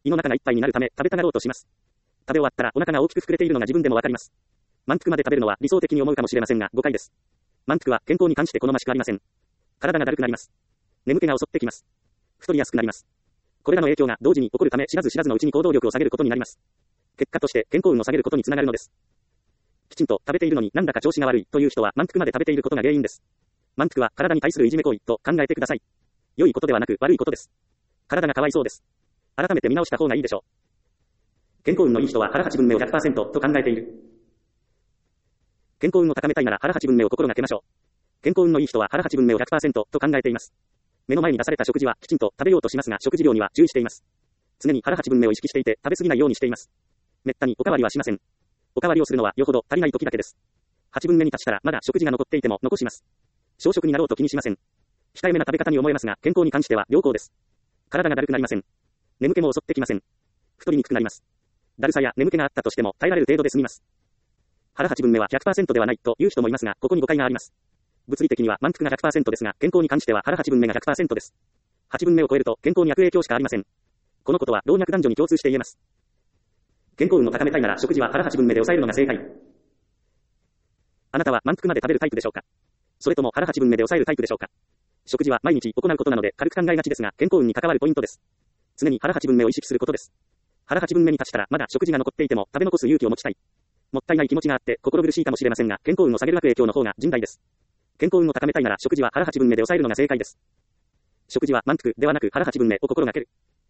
胃の中がいっぱいになるため食べたがろうとします。食べ終わったらお腹が大きく膨れているのが自分でもわかります。満腹まで食べるのは理想的に思うかもしれませんが誤解です。満腹は健康に関して好ましくありません。体がだるくなります。眠気が襲ってきます。太りやすくなります。これらの影響が同時に起こるため知らず知らずのうちに行動力を下げることになります。結果として健康運を下げることにつながるのです。きちんと食べているのになんだか調子が悪いという人は満腹まで食べていることが原因です。満腹は体に対するいじめ行為と考えてください。良いことではなく悪いことです。体がかわいそうです。改めて見直した方がいいでしょう。健康運のいい人は腹八分目を 100% と考えている。健康運を高めたいなら腹八分目を心がけましょう。健康運のいい人は腹八分目を 100% と考えています。目の前に出された食事はきちんと食べようとしますが食事量には注意しています。常に腹八分目を意識していて食べ過ぎないようにしています。めったにおかわりはしません。おかわりをするのはよほど足りない時だけです。8分目に達したらまだ食事が残っていても残します。小食になろうと気にしません。控えめな食べ方に思えますが健康に関しては良好です。体がだるくなりません。眠気も襲ってきません。太りにくくなります。だるさや眠気があったとしても耐えられる程度で済みます。腹8分目は 100% ではないという人もいますがここに誤解があります。物理的には満腹が 100% ですが健康に関しては腹8分目が 100% です。8分目を超えると健康に悪影響しかありません。このことは老若男女に共通して言えます。健康運を高めたいなら食事は腹8分目で抑えるのが正解。あなたは満腹まで食べるタイプでしょうか？それとも腹8分目で抑えるタイプでしょうか？食事は毎日行うことなので軽く考えがちですが健康運に関わるポイントです。常に腹8分目を意識することです。腹8分目に達したらまだ食事が残っていても食べ残す勇気を持ちたい。もったいない気持ちがあって心苦しいかもしれませんが健康運を下げる悪影響の方が甚大です。健康運を高めたいなら食事は腹8分目で抑えるのが正解です。食事は満腹ではなく腹8分目を心がける。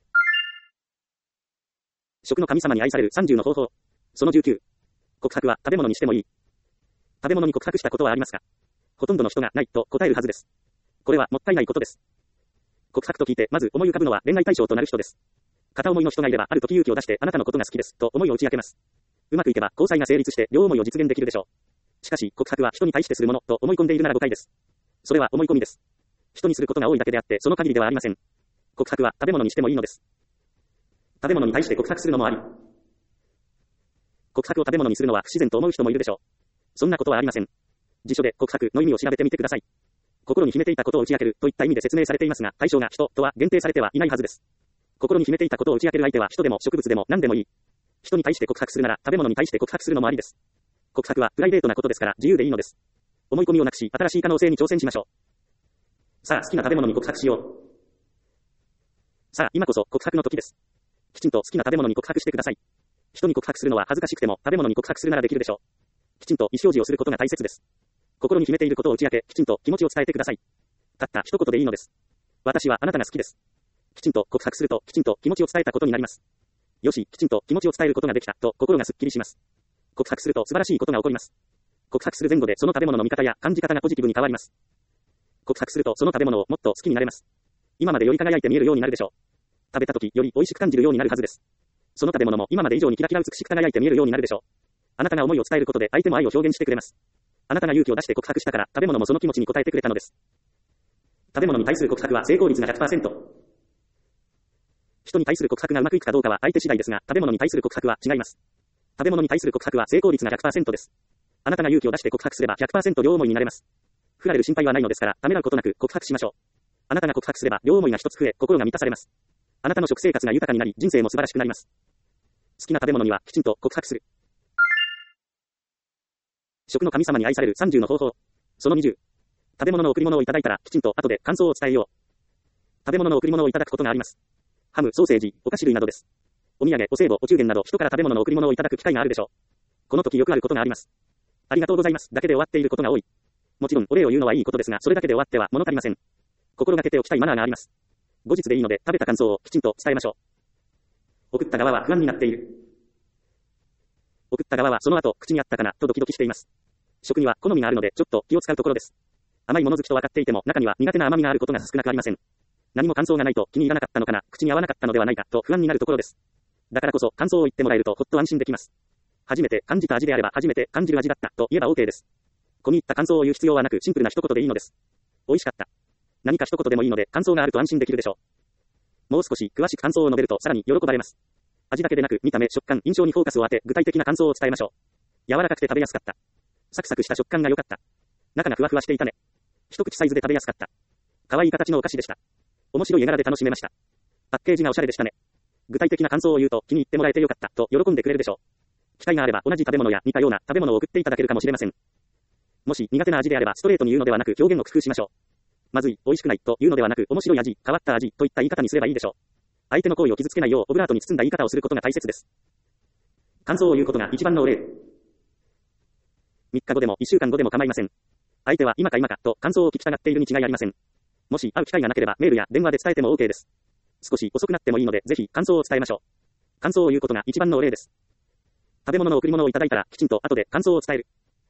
食の神様に愛される30の方法。その19。告白は食べ物にしてもいい。食べ物に告白したことはありますか？ほとんどの人がないと答えるはずです。これはもったいないことです。告白と聞いてまず思い浮かぶのは恋愛対象となる人です。片思いの人がいればある時勇気を出してあなたのことが好きですと思いを打ち明けます。うまくいけば交際が成立して両思いを実現できるでしょう。しかし告白は人に対してするものと思い込んでいるなら誤解です。それは思い込みです。人にすることが多いだけであってその限りではありません。告白は食べ物にしてもいいのです。食べ物に対して告白するのもあり。告白を食べ物にするのは不自然と思う人もいるでしょう。そんなことはありません。辞書で告白の意味を調べてみてください。心に秘めていたことを打ち明けるといった意味で説明されていますが、対象が人とは限定されてはいないはずです。心に秘めていたことを打ち明ける相手は人でも植物でも何でもいい。人に対して告白するなら食べ物に対して告白するのもありです。告白はプライベートなことですから自由でいいのです。思い込みをなくし新しい可能性に挑戦しましょう。さあ好きな食べ物に告白しよう。さあ今こそ告白の時です。きちんと好きな食べ物に告白してください。人に告白するのは恥ずかしくても食べ物に告白するならできるでしょう。きちんと意思表示をすることが大切です。心に秘めていることを打ち明け、きちんと気持ちを伝えてください。たった一言でいいのです。私はあなたが好きです。きちんと告白すると、きちんと気持ちを伝えたことになります。よし、きちんと気持ちを伝えることができたと心がすっきりします。告白すると素晴らしいことが起こります。告白する前後でその食べ物の見方や感じ方がポジティブに変わります。告白するとその食べ物をもっと好きになれます。今までより輝いて見えるようになるでしょう。食べた時より美味しく感じるようになるはずです。その食べ物も今まで以上にキラキラ美しく輝いて見えるようになるでしょう。あなたが思いを伝えることで相手も愛を表現してくれます。あなたが勇気を出して告白したから食べ物もその気持ちに応えてくれたのです。食べ物に対する告白は成功率が 100%。人に対する告白がうまくいくかどうかは相手次第ですが、食べ物に対する告白は違います。食べ物に対する告白は成功率が 100% です。あなたが勇気を出して告白すれば 100% 両思いになれます。振られる心配はないのですから、ためらうことなく告白しましょう。あなたが告白すれば両思いが一つ増え、心が満たされます。あなたの食生活が豊かになり、人生も素晴らしくなります。好きな食べ物にはきちんと告白する。食の神様に愛される30の方法。その20。食べ物の贈り物をいただいたらきちんと後で感想を伝えよう。食べ物の贈り物をいただくことがあります。ハム、ソーセージ、お菓子類などです。お土産、お歳暮、お中元など人から食べ物の贈り物をいただく機会があるでしょう。この時よくあることがあります。ありがとうございますだけで終わっていることが多い。もちろんお礼を言うのはいいことですが、それだけで終わっては物足りません。心がけておきたいマナーがあります。後日でいいので食べた感想をきちんと伝えましょう。送った側は不安になっている。送った側はその後口にあったかなとドキドキしています。食には好みがあるのでちょっと気を使うところです。甘いもの好きと分かっていても中には苦手な甘みがあることが少なくありません。何も感想がないと気に入らなかったのかな、口に合わなかったのではないかと不安になるところです。だからこそ感想を言ってもらえるとほっと安心できます。初めて感じた味であれば初めて感じる味だったと言えば OK です。込み入った感想を言う必要はなくシンプルな一言でいいのです。美味しかった。何か一言でもいいので感想があると安心できるでしょう。もう少し詳しく感想を述べるとさらに喜ばれます。味だけでなく見た目、食感、印象にフォーカスを当て具体的な感想を伝えましょう。柔らかくて食べやすかった。サクサクした食感が良かった。中がふわふわしていたね。一口サイズで食べやすかった。可愛い形のお菓子でした。面白い絵柄で楽しめました。パッケージがおしゃれでしたね。 具体的な感想を言うと、気に入ってもらえてよかった、と喜んでくれるでしょう。機会があれば同じ食べ物や似たような食べ物を送っていただけるかもしれません。もし苦手な味であればストレートに言うのではなく表現を工夫しましょう。まずい、美味しくないというのではなく面白い味、変わった味といった言い方にすればいいでしょう。相手の行為を傷つけないようオブラートに包んだ言い方をすることが大切です。感想を言うことが一番のお礼。3日後でも1週間後でも構いません。相手は今か今かと感想を聞きたがっているに違いありません。もし会う機会がなければメールや電話で伝えても OK です。少し遅くなってもいいのでぜひ感想を伝えましょう。感想を言うことが一番のお礼です。食べ物の贈り物をいただいたらきちんと後で感想を伝える。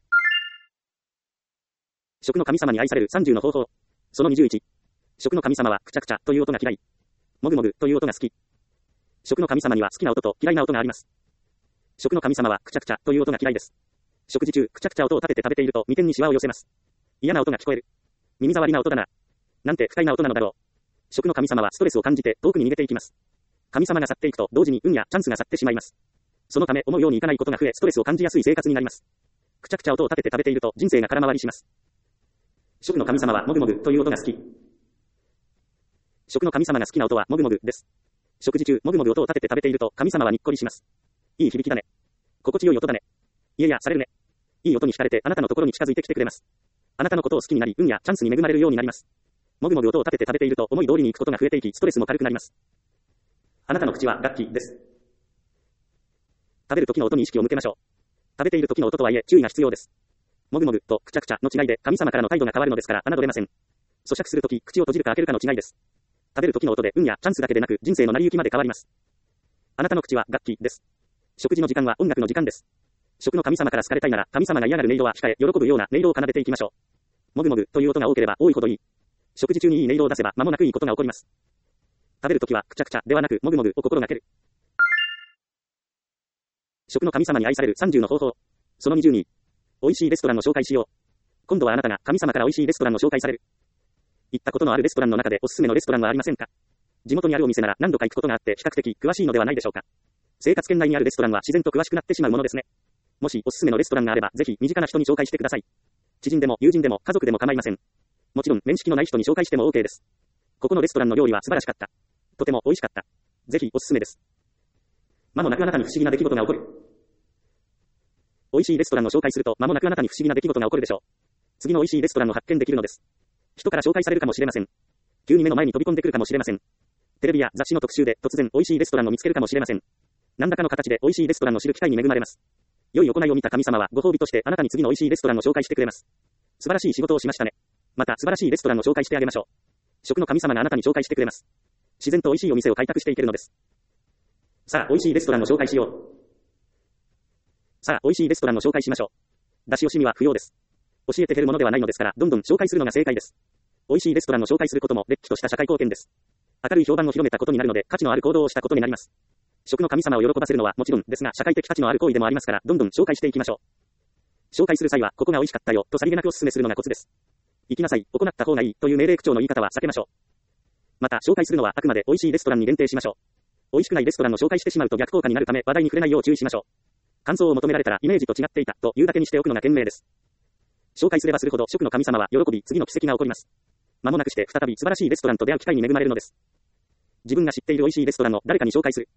食の神様に愛される30の方法。その21。食の神様はくちゃくちゃという音が嫌い。もぐもぐという音が好き。食の神様には好きな音と嫌いな音があります。食の神様はくちゃくちゃという音が嫌いです。食事中、くちゃくちゃ音を立てて食べていると眉間にシワを寄せます。嫌な音が聞こえる。耳障りな音だな。なんて不快な音なのだろう。食の神様はストレスを感じて遠くに逃げていきます。神様が去っていくと同時に運やチャンスが去ってしまいます。そのため思うようにいかないことが増えストレスを感じやすい生活になります。くちゃくちゃ音を立てて食べていると人生が空回りします。食の神様はもぐもぐという音が好き。食の神様が好きな音はもぐもぐです。食事中、もぐもぐ音を立てて食べていると神様はにっこりします。いい響きだね。心地よい音だね。いやいや、されるね。いい音に惹かれてあなたのところに近づいてきてくれます。あなたのことを好きになり、運やチャンスに恵まれるようになります。もぐもぐ音を立てて食べていると思い通りに行くことが増えていき、ストレスも軽くなります。あなたの口は楽器です。食べる時の音に意識を向けましょう。食べている時の音とはいえ注意が必要です。もぐもぐとくちゃくちゃの違いで神様からの態度が変わるのですから侮れません。咀嚼するとき口を閉じるか開けるかの違いです。食べる時の音で運やチャンスだけでなく人生の成り行きまで変わります。あなたの口は楽器です。食事の時間は音楽の時間です。食の神様から好かれたいなら神様が嫌がる音色は控え喜ぶような音色を奏でていきましょう。もぐもぐという音が多ければ多いほどいい。食事中にいい音色を出せば間もなくいいことが起こります。食べるときはくちゃくちゃではなくもぐもぐを心がける。食の神様に愛される30の方法。その22。美味しいレストランを紹介しよう。今度はあなたが神様から美味しいレストランを紹介される。行ったことのあるレストランの中でおすすめのレストランはありませんか？地元にあるお店なら何度か行くことがあって比較的詳しいのではないでしょうか。生活圏内にあるレストランは自然と詳しくなってしまうものですね。もしおすすめのレストランがあればぜひ身近な人に紹介してください。知人でも友人でも家族でも構いません。もちろん面識のない人に紹介しても OK です。ここのレストランの料理は素晴らしかった。とても美味しかった。ぜひおすすめです。間もなくあなたに不思議な出来事が起こる。美味しいレストランを紹介すると間もなくあなたに不思議な出来事が起こるでしょう。次の美味しいレストランを発見できるのです。人から紹介されるかもしれません。急に目の前に飛び込んでくるかもしれません。テレビや雑誌の特集で突然美味しいレストランを見つけるかもしれません。何らかの形で美味しいレストランを知る機会に恵まれます。良い行いを見た神様はご褒美としてあなたに次の美味しいレストランを紹介してくれます。素晴らしい仕事をしましたね。また素晴らしいレストランを紹介してあげましょう。食の神様があなたに紹介してくれます。自然と美味しいお店を開拓していけるのです。さあ美味しいレストランを紹介しよう。さあ美味しいレストランを紹介しましょう。出し惜しみは不要です。教えて減るものではないのですからどんどん紹介するのが正解です。美味しいレストランを紹介することもれっきとした社会貢献です。明るい評判を広めたことになるので価値のある行動をしたことになります。食の神様を喜ばせるのはもちろんですが社会的価値のある行為でもありますからどんどん紹介していきましょう。紹介する際はここが美味しかったよとさりげなくお勧めするのがコツです。行きなさい、行った方がいいという命令口調の言い方は避けましょう。また紹介するのはあくまで美味しいレストランに限定しましょう。美味しくないレストランを紹介してしまうと逆効果になるため話題に触れないよう注意しましょう。感想を求められたらイメージと違っていたというだけにしておくのが賢明です。紹介すればするほど食の神様は喜び次の奇跡が起こります。間もなくして再び素晴らしいレストランと出会う機会に恵まれるのです。自分が知っている美味しいレストランを誰かに紹介する。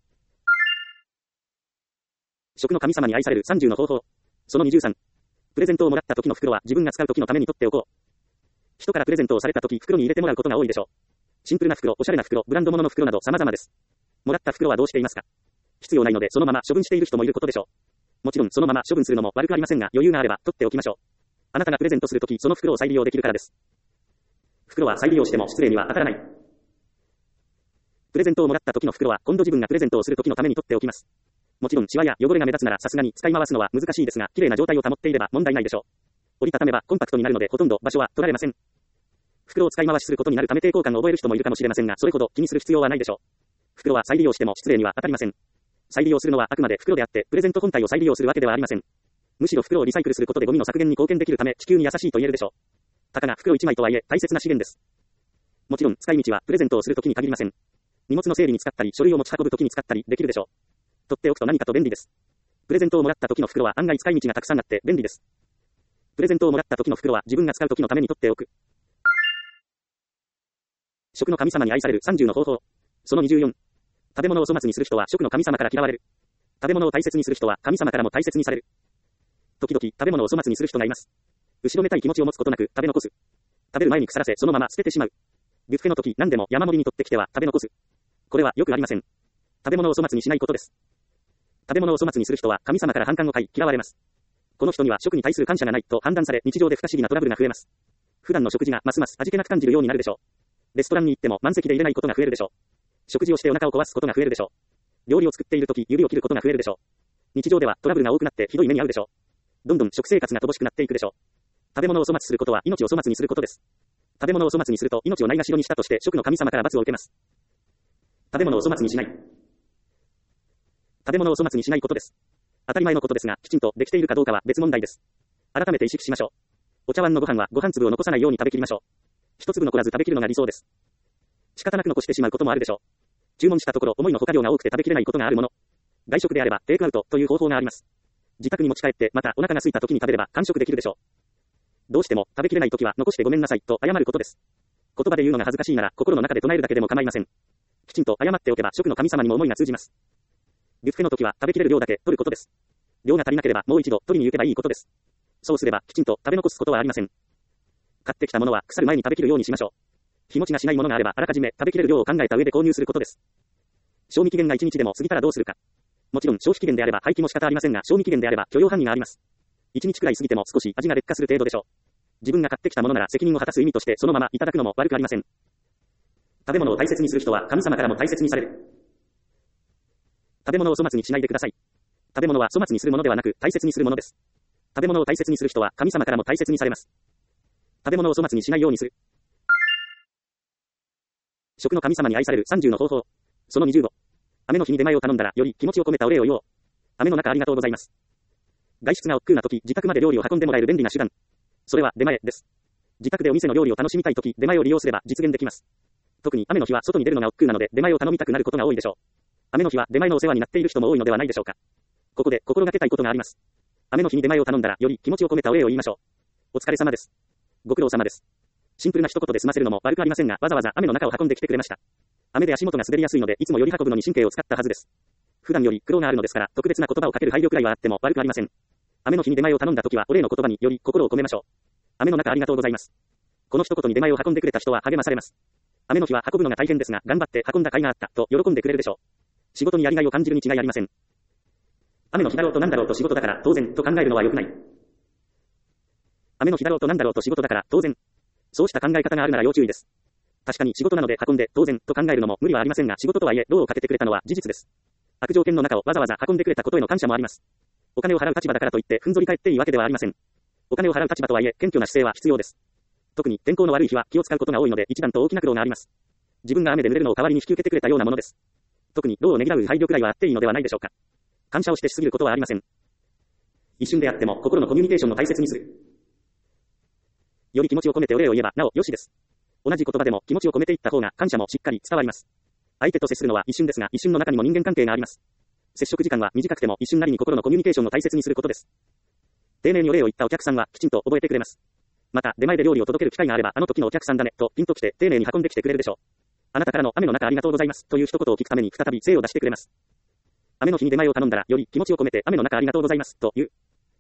食の神様に愛される30の方法。その23。プレゼントをもらった時の袋は自分が使う時のために取っておこう。人からプレゼントをされた時袋に入れてもらうことが多いでしょう。シンプルな袋、おしゃれな袋、ブランド物の袋など様々です。もらった袋はどうしていますか？必要ないのでそのまま処分している人もいることでしょう。もちろんそのまま処分するのも悪くありませんが余裕があれば取っておきましょう。あなたがプレゼントするときその袋を再利用できるからです。袋は再利用しても失礼には当たらない。プレゼントをもらった時の袋は今度自分がプレゼントをする時のために取っておきます。もちろんシワや汚れが目立つならさすがに使い回すのは難しいですが綺麗な状態を保っていれば問題ないでしょう。折りたためばコンパクトになるのでほとんど場所は取られません。袋を使い回しすることになるため抵抗感を覚える人もいるかもしれませんがそれほど気にする必要はないでしょう。袋は再利用しても失礼には当たりません。再利用するのはあくまで袋であってプレゼント本体を再利用するわけではありません。むしろ袋をリサイクルすることでゴミの削減に貢献できるため地球に優しいと言えるでしょう。たかが袋1枚とはいえ大切な資源です。もちろん使い道はプレゼントをするときに限りません。荷物の整理に使ったり書類を持ち運ぶときに使ったりできるでしょう。取っておくと何かと便利です。プレゼントをもらった時の袋は案外使い道がたくさんあって便利です。プレゼントをもらった時の袋は自分が使う時のために取っておく。食の神様に愛される30の方法。その24。 食べ物を粗末にする人は食の神様から嫌われる。食べ物を大切にする人は神様からも大切にされる。時々食べ物を粗末にする人がいます。後ろめたい気持ちを持つことなく食べ残す。食べる前に腐らせそのまま捨ててしまう。ビュッフェの時何でも山盛りに取ってきては食べ残す。これはよくありません。食べ物を粗末にしないことです。食べ物を粗末にする人は神様から反感を買い嫌われます。この人には食に対する感謝がないと判断され日常で不可思議なトラブルが増えます。普段の食事がますます味気なく感じるようになるでしょう。レストランに行っても満席で入れないことが増えるでしょう。食事をしてお腹を壊すことが増えるでしょう。料理を作っている時指を切ることが増えるでしょう。日常ではトラブルが多くなってひどい目に遭うでしょう。どんどん食生活が乏しくなっていくでしょう。食べ物を粗末することは命を粗末にすることです。食べ物を粗末にすると命をないがしろにしたとして食の神様から罰を受けます。食べ物を粗末にしない。食べ物を粗末にしないことです。当たり前のことですが、きちんとできているかどうかは別問題です。改めて意識しましょう。お茶碗のご飯はご飯粒を残さないように食べきりましょう。一粒残らず食べきるのが理想です。仕方なく残してしまうこともあるでしょう。注文したところ思いのほか量が多くて食べきれないことがあるもの。外食であればテイクアウトという方法があります。自宅に持ち帰ってまたお腹が空いた時に食べれば完食できるでしょう。どうしても食べきれない時は残してごめんなさいと謝ることです。言葉で言うのが恥ずかしいなら心の中で唱えるだけでも構いません。きちんと謝っておけば食の神様にも思いが通じます。ビュッフェの時は食べきれる量だけ取ることです。量が足りなければもう一度取りに行けばいいことです。そうすればきちんと食べ残すことはありません。買ってきたものは腐る前に食べきるようにしましょう。日持ちがしないものがあればあらかじめ食べきれる量を考えた上で購入することです。賞味期限が1日でも過ぎたらどうするか。もちろん消費期限であれば廃棄も仕方ありませんが、賞味期限であれば許容範囲があります。1日くらい過ぎても少し味が劣化する程度でしょう。自分が買ってきたものなら責任を果たす意味としてそのままいただくのも悪くありません。食べ物を大切にする人は神様からも大切にされる。食べ物を粗末にしないでください。食べ物は粗末にするものではなく大切にするものです。食べ物を大切にする人は神様からも大切にされます。食べ物を粗末にしないようにする。食の神様に愛される30の方法。その25。雨の日に出前を頼んだらより気持ちを込めたお礼を言おう。雨の中ありがとうございます。外出が億劫な時、自宅まで料理を運んでもらえる便利な手段。それは出前です。自宅でお店の料理を楽しみたい時、出前を利用すれば実現できます。特に雨の日は外に出るのが億劫なので出前を頼みたくなることが多いでしょう。雨の日は出前のお世話になっている人も多いのではないでしょうか。ここで心がけたいことがあります。雨の日に出前を頼んだらより気持ちを込めたお礼を言いましょう。お疲れ様です。ご苦労様です。シンプルな一言で済ませるのも悪くありませんが、わざわざ雨の中を運んできてくれました。雨で足元が滑りやすいのでいつもより運ぶのに神経を使ったはずです。普段より苦労があるのですから特別な言葉をかける配慮くらいはあっても悪くありません。雨の日に出前を頼んだ時はお礼の言葉により心を込めましょう。雨の中ありがとうございます。この一言に出前を運んでくれた人は励まされます。雨の日は運ぶのが大変ですが頑張って運んだ甲斐があったと喜んでくれるでしょう。仕事にやりがいを感じるに違いありません。雨の日だろうとなんだろうと仕事だから当然と考えるのは良くない。雨の日だろうとなんだろうと仕事だから当然。そうした考え方があるなら要注意です。確かに仕事なので運んで当然と考えるのも無理はありませんが仕事とはいえ労をかけてくれたのは事実です。悪条件の中をわざわざ運んでくれたことへの感謝もあります。お金を払う立場だからといってふんぞり返っていいわけではありません。お金を払う立場とはいえ謙虚な姿勢は必要です。特に天候の悪い日は気を使うことが多いので一段と大きな苦労があります。自分が雨で濡れるのを代わりに引き受けてくれたようなものです。特に労をねぎらう配慮くらいはあっていいのではないでしょうか。感謝をしてしすぎることはありません。一瞬であっても心のコミュニケーションを大切にする。より気持ちを込めてお礼を言えばなおよしです。同じ言葉でも気持ちを込めていった方が感謝もしっかり伝わります。相手と接するのは一瞬ですが一瞬の中にも人間関係があります。接触時間は短くても一瞬なりに心のコミュニケーションを大切にすることです。丁寧にお礼を言ったお客さんはきちんと覚えてくれます。また出前で料理を届ける機会があればあの時のお客さんだねとピンと来て丁寧に運んできてくれるでしょう。あなたからの雨の中ありがとうございますという一言を聞くために再び精を出してくれます。雨の日に出前を頼んだらより気持ちを込めて雨の中ありがとうございますという。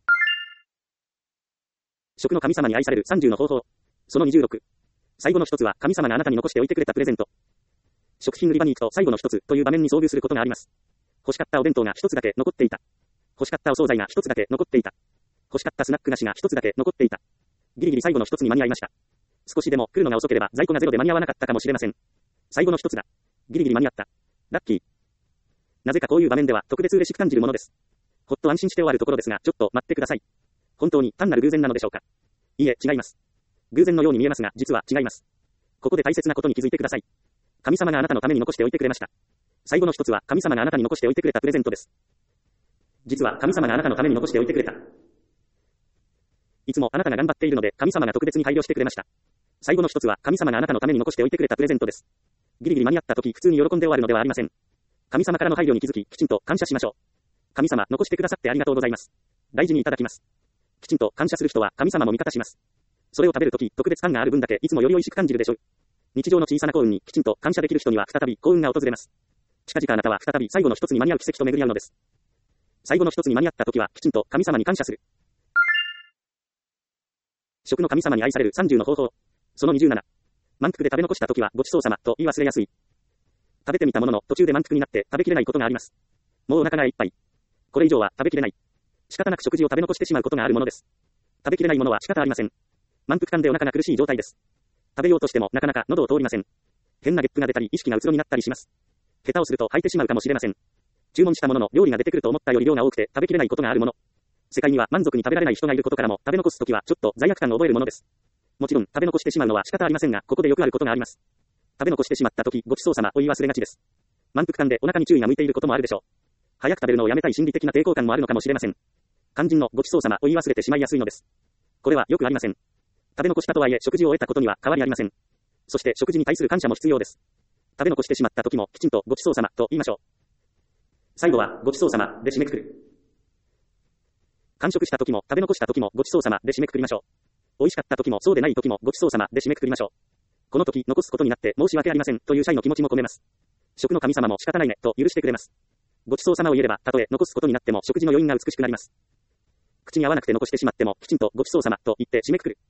食の神様に愛される30の方法。その26。最後の一つは神様があなたに残しておいてくれたプレゼント。食品売り場に行くと最後の一つという場面に遭遇することがあります。欲しかったお弁当が一つだけ残っていた。欲しかったお惣菜が一つだけ残っていた。欲しかったスナック菓子が一つだけ残っていた。ギリギリ最後の一つに間に合いました。少しでも来るのが遅ければ在庫がゼロで間に合わなかったかもしれません。最後の一つだ。ギリギリ間に合った。ラッキー。なぜかこういう場面では特別嬉しく感じるものです。ほっと安心して終わるところですが、ちょっと待ってください。本当に単なる偶然なのでしょうか。いいえ、違います。偶然のように見えますが、実は違います。ここで大切なことに気づいてください。神様があなたのために残しておいてくれました。最後の一つは神様があなたに残しておいてくれたプレゼントです。実は神様があなたのために残しておいてくれた。いつもあなたが頑張っているので神様が特別に配慮してくれました。最後の一つは神様があなたのために残しておいてくれたプレゼントです。ギリギリ間に合った時普通に喜んで終わるのではありません。神様からの配慮に気づき、きちんと感謝しましょう。神様、残してくださってありがとうございます。大事にいただきます。きちんと感謝する人は神様も味方します。それを食べるとき、特別感がある分だけいつもより美味しく感じるでしょう。日常の小さな幸運にきちんと感謝できる人には再び幸運が訪れます。 近々あなたは再び最後の一つに間に合う奇跡と巡り合うのです。最後の一つに間に合った時は、きちんと神様に感謝する。食の神様に愛される30の方法。その27。満腹で食べ残した時はごちそうさまと言い忘れやすい。食べてみたものの途中で満腹になって食べきれないことがあります。もうお腹がいっぱい。これ以上は食べきれない。仕方なく食事を食べ残してしまうことがあるものです。食べきれないものは仕方ありません。満腹感でお腹が苦しい状態です。食べようとしてもなかなか喉を通りません。変なゲップが出たり意識がうつろになったりします。下手をすると吐いてしまうかもしれません。注文したものの料理が出てくると思ったより量が多くて食べきれないことがあるもの。世界には満足に食べられない人がいることからも食べ残すときはちょっと罪悪感を覚えるものです。もちろん食べ残してしまうのは仕方ありませんが、ここでよくあることがあります。食べ残してしまったときごちそうさまを言い忘れがちです。満腹感でお腹に注意が向いていることもあるでしょう。早く食べるのをやめたい心理的な抵抗感もあるのかもしれません。肝心のごちそうさまを言い忘れてしまいやすいのです。これはよくありません。食べ残したとはいえ食事を終えたことには変わりありません。そして食事に対する感謝も必要です。食べ残してしまった時もきちんとごちそうさまと言いましょう。最後はごちそうさまで締めくくる。完食した時も食べ残した時もごちそうさまで締めくくりましょう。美味しかった時もそうでない時もごちそうさまで締めくくりましょう。この時残すことになって申し訳ありませんという謝意の気持ちも込めます。食の神様も仕方ないねと許してくれます。ごちそうさまを言えればたとえ残すことになっても食事の余韻が美しくなります。口に合わなくて残してしまってもきちんとごちそうさまと言って締めくくる。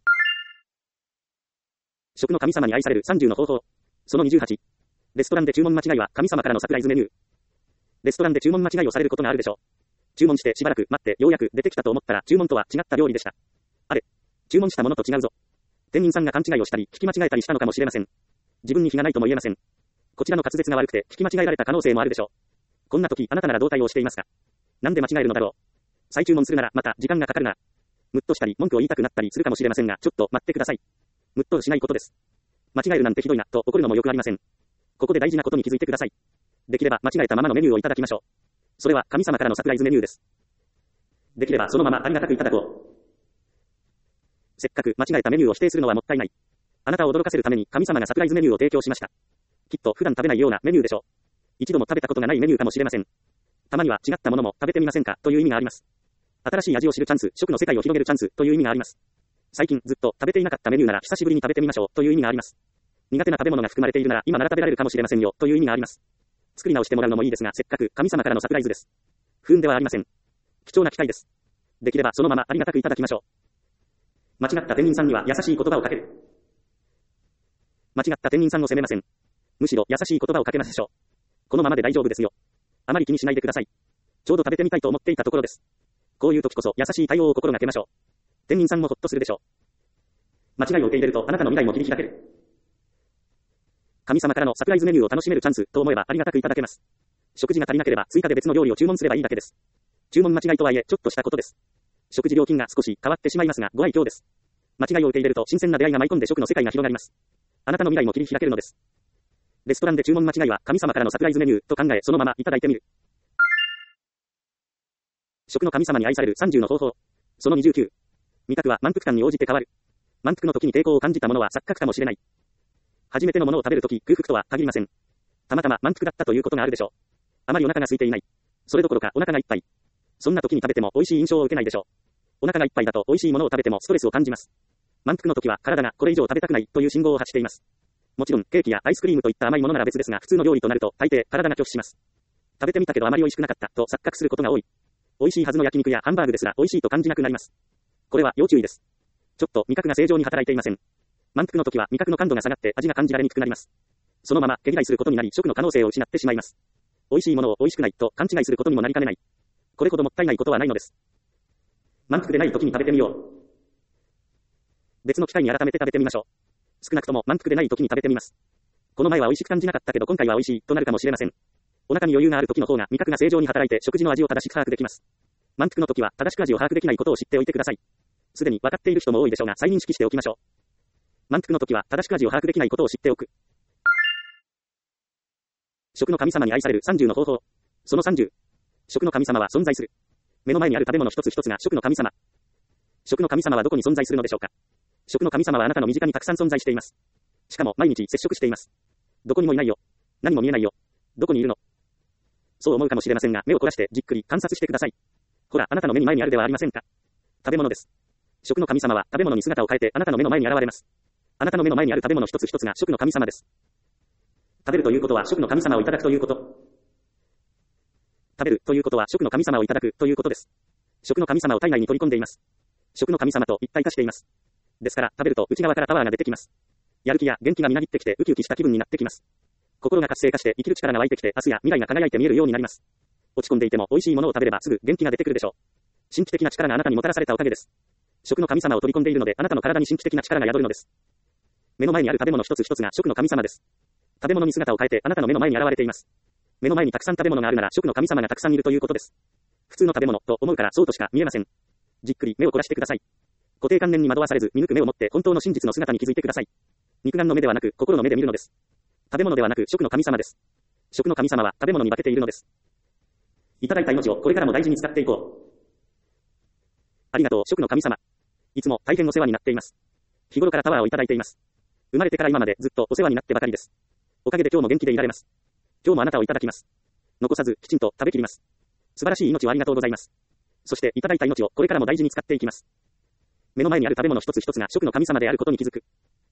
食の神様に愛される30の方法。その28。レストランで注文間違いは神様からのサプライズメニュー。レストランで注文間違いをされることがあるでしょう。注文してしばらく待ってようやく出てきたと思ったら注文とは違った料理でした。あれ、注文したものと違うぞ。店員さんが勘違いをしたり聞き間違えたりしたのかもしれません。自分に非がないとも言えません。こちらの滑舌が悪くて聞き間違えられた可能性もあるでしょう。こんな時あなたならどう対応していますか？なんで間違えるのだろう。再注文するならまた時間がかかるな。ムッとしたり文句を言いたくなったりするかもしれませんが、ちょっと待ってください。ムッとしないことです。間違えるなんてひどいなと怒るのもよくありません。ここで大事なことに気づいてください。できれば間違えたままのメニューをいただきましょう。それは神様からのサプライズメニューです。できればそのままありがたくいただこう。せっかく間違えたメニューを否定するのはもったいない。あなたを驚かせるために神様がサプライズメニューを提供しました。きっと普段食べないようなメニューでしょう。一度も食べたことがないメニューかもしれません。たまには違ったものも食べてみませんかという意味があります。新しい味を知るチャンス、食の世界を広げるチャンスという意味があります。最近ずっと食べていなかったメニューなら久しぶりに食べてみましょうという意味があります。苦手な食べ物が含まれているなら今なら食べられるかもしれませんよという意味があります。作り直してもらうのもいいですが、せっかく神様からのサプライズです。不運ではありません。貴重な機会です。できればそのままありがたくいただきましょう。間違った店員さんには優しい言葉をかける。間違った店員さんを責めません。むしろ優しい言葉をかけましょう。このままで大丈夫ですよ。あまり気にしないでください。ちょうど食べてみたいと思っていたところです。こういう時こそ優しい対応を心がけましょう。店員さんもほっとするでしょう。間違いを受け入れるとあなたの未来も切り開ける。神様からのサプライズメニューを楽しめるチャンスと思えばありがたくいただけます。食事が足りなければ追加で別の料理を注文すればいいだけです。注文間違いとはいえちょっとしたことです。食事料金が少し変わってしまいますがご愛嬌です。間違いを受け入れると新鮮な出会いが舞い込んで食の世界が広がります。あなたの未来も切り開けるのです。レストランで注文間違いは神様からのサプライズメニューと考えそのままいただいてみる。食の神様に愛される30の方法。その29。味覚は満腹感に応じて変わる。満腹の時に抵抗を感じたものは錯覚かもしれない。初めてのものを食べるとき空腹とは限りません。たまたま満腹だったということがあるでしょう。あまりお腹が空いていない。それどころかお腹がいっぱい。そんな時に食べても美味しい印象を受けないでしょう。お腹がいっぱいだと美味しいものを食べてもストレスを感じます。満腹の時は体がこれ以上食べたくないという信号を発しています。もちろんケーキやアイスクリームといった甘いものなら別ですが、普通の料理となると大抵体が拒否します。食べてみたけどあまり美味しくなかったと錯覚することが多い。美味しいはずの焼肉やハンバーグですら美味しいと感じなくなります。これは要注意です。ちょっと味覚が正常に働いていません。満腹の時は味覚の感度が下がって味が感じられにくくなります。そのまま毛嫌いすることになり食の可能性を失ってしまいます。美味しいものを美味しくないと勘違いすることにもなりかねない。これほどもったいないことはないのです。満腹でない時に食べてみよう。別の機会に改めて食べてみましょう。少なくとも満腹でない時に食べてみます。この前は美味しく感じなかったけど今回は美味しいとなるかもしれません。お腹に余裕がある時の方が味覚が正常に働いて食事の味を正しく把握できます。満腹の時は正しく味を把握できないことを知っておいてください。すでに分かっている人も多いでしょうが再認識しておきましょう。満腹の時は正しく味を把握できないことを知っておく。食の神様に愛される30の方法。その30。食の神様は存在する。目の前にある食べ物一つ一つが食の神様。食の神様はどこに存在するのでしょうか。食の神様はあなたの身近にたくさん存在しています。しかも毎日接触しています。どこにもいないよ。何も見えないよ。どこにいるの？そう思うかもしれませんが、目を凝らしてじっくり観察してください。ほら、あなたの目に前にあるではありませんか。食べ物です。食の神様は食べ物に姿を変えてあなたの目の前に現れます。あなたの目の前にある食べ物一つ一つが食の神様です。 食べるということは食の神様をいただくということ。食べるということは食の神様をいただくということです。食の神様を体内に取り込んでいます。食の神様と一体化しています。ですから、食べると内側からパワーが出てきます。やる気や元気がみなぎってきてウキウキした気分になってきます。心が活性化して生きる力が湧いてきて明日や未来が輝いて見えるようになります。落ち込んでいても美味しいものを食べればすぐ元気が出てくるでしょう。神秘的な力があなたにもたらされたおかげです。食の神様を取り込んでいるのであなたの体に神秘的な力が宿るのです。目の前にある食べ物一つ一つが食の神様です。食べ物に姿を変えてあなたの目の前に現れています。目の前にたくさん食べ物があるなら食の神様がたくさんいるということです。普通の食べ物と思うからそうとしか見えません。じっくり目を凝らしてください。固定観念に惑わされず見抜く目を持って本当の真実の姿に気づいてください。肉眼の目ではなく心の目で見るのです。食べ物ではなく食の神様です。食の神様は食べ物に化けているのです。いただいた命をこれからも大事に使っていこう。ありがとう食の神様。いつも大変お世話になっています。日頃からパワーをいただいています。生まれてから今までずっとお世話になってばかりです。おかげで今日も元気でいられます。今日もあなたをいただきます。残さずきちんと食べきります。素晴らしい命をありがとうございます。そしていただいた命をこれからも大事に使っていきます。目の前にある食べ物一つ一つが食の神様であることに気づく。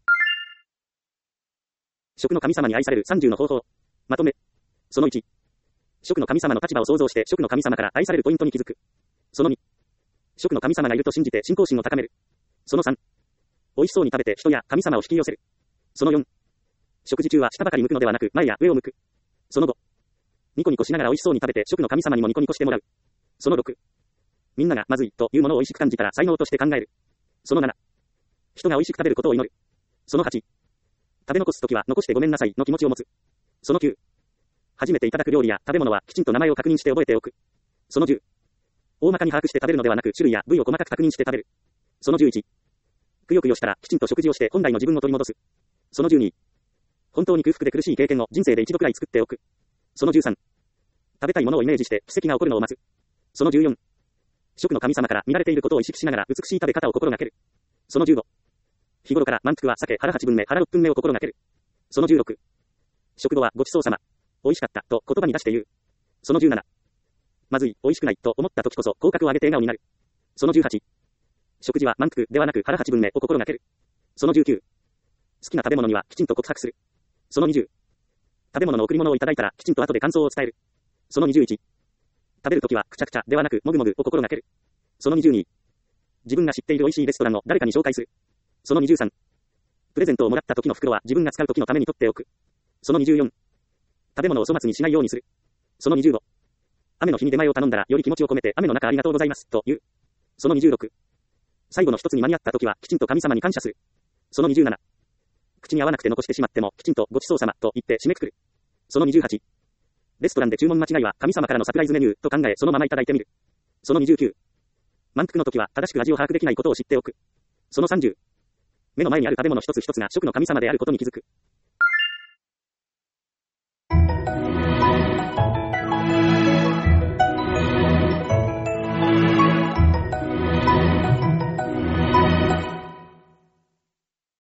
食の神様に愛される30の方法。まとめ。その1。食の神様の立場を想像して食の神様から愛されるポイントに気づく。その2。食の神様がいると信じて信仰心を高める。その3。美味しそうに食べて人や神様を引き寄せる。その4。食事中は下ばかり向くのではなく前や上を向く。その5。ニコニコしながら美味しそうに食べて食の神様にもニコニコしてもらう。その6。みんながまずいというものを美味しく感じたら才能として考える。その7。人が美味しく食べることを祈る。その8。食べ残すときは残してごめんなさいの気持ちを持つ。その9。初めていただく料理や食べ物はきちんと名前を確認して覚えておく。その10。大まかに把握して食べるのではなく種類や部位を細かく確認して食べる。その11。くよくよしたらきちんと食事をして本来の自分を取り戻す。その12。本当に空腹で苦しい経験を人生で一度くらい作っておく。その13。食べたいものをイメージして奇跡が起こるのを待つ。その14。食の神様から見られていることを意識しながら美しい食べ方を心がける。その15。日頃から満腹は避け腹8分目腹6分目を心がける。その16。食後はごちそうさま。美味しかったと言葉に出して言う。その17。まずい、美味しくないと思った時こそ口角を上げて笑顔になる。その18。食事は満腹ではなく腹8分目を心がける。その19。好きな食べ物にはきちんと告白する。その20。食べ物の贈り物をいただいたらきちんと後で感想を伝える。その21。食べるときはくちゃくちゃではなくもぐもぐを心がける。その22。自分が知っている美味しいレストランを誰かに紹介する。その23。プレゼントをもらった時の袋は自分が使う時のために取っておく。その24。食べ物を粗末にしないようにする。その25。雨の日に出前を頼んだらより気持ちを込めて雨の中ありがとうございますと言う。その26。最後の一つに間に合った時はきちんと神様に感謝する。その27。口に合わなくて残してしまってもきちんとごちそうさまと言って締めくくる。その28。レストランで注文間違いは神様からのサプライズメニューと考えそのままいただいてみる。その29。満腹の時は正しく味を把握できないことを知っておく。その30。目の前にある食べ物一つ一つが食の神様であることに気づく。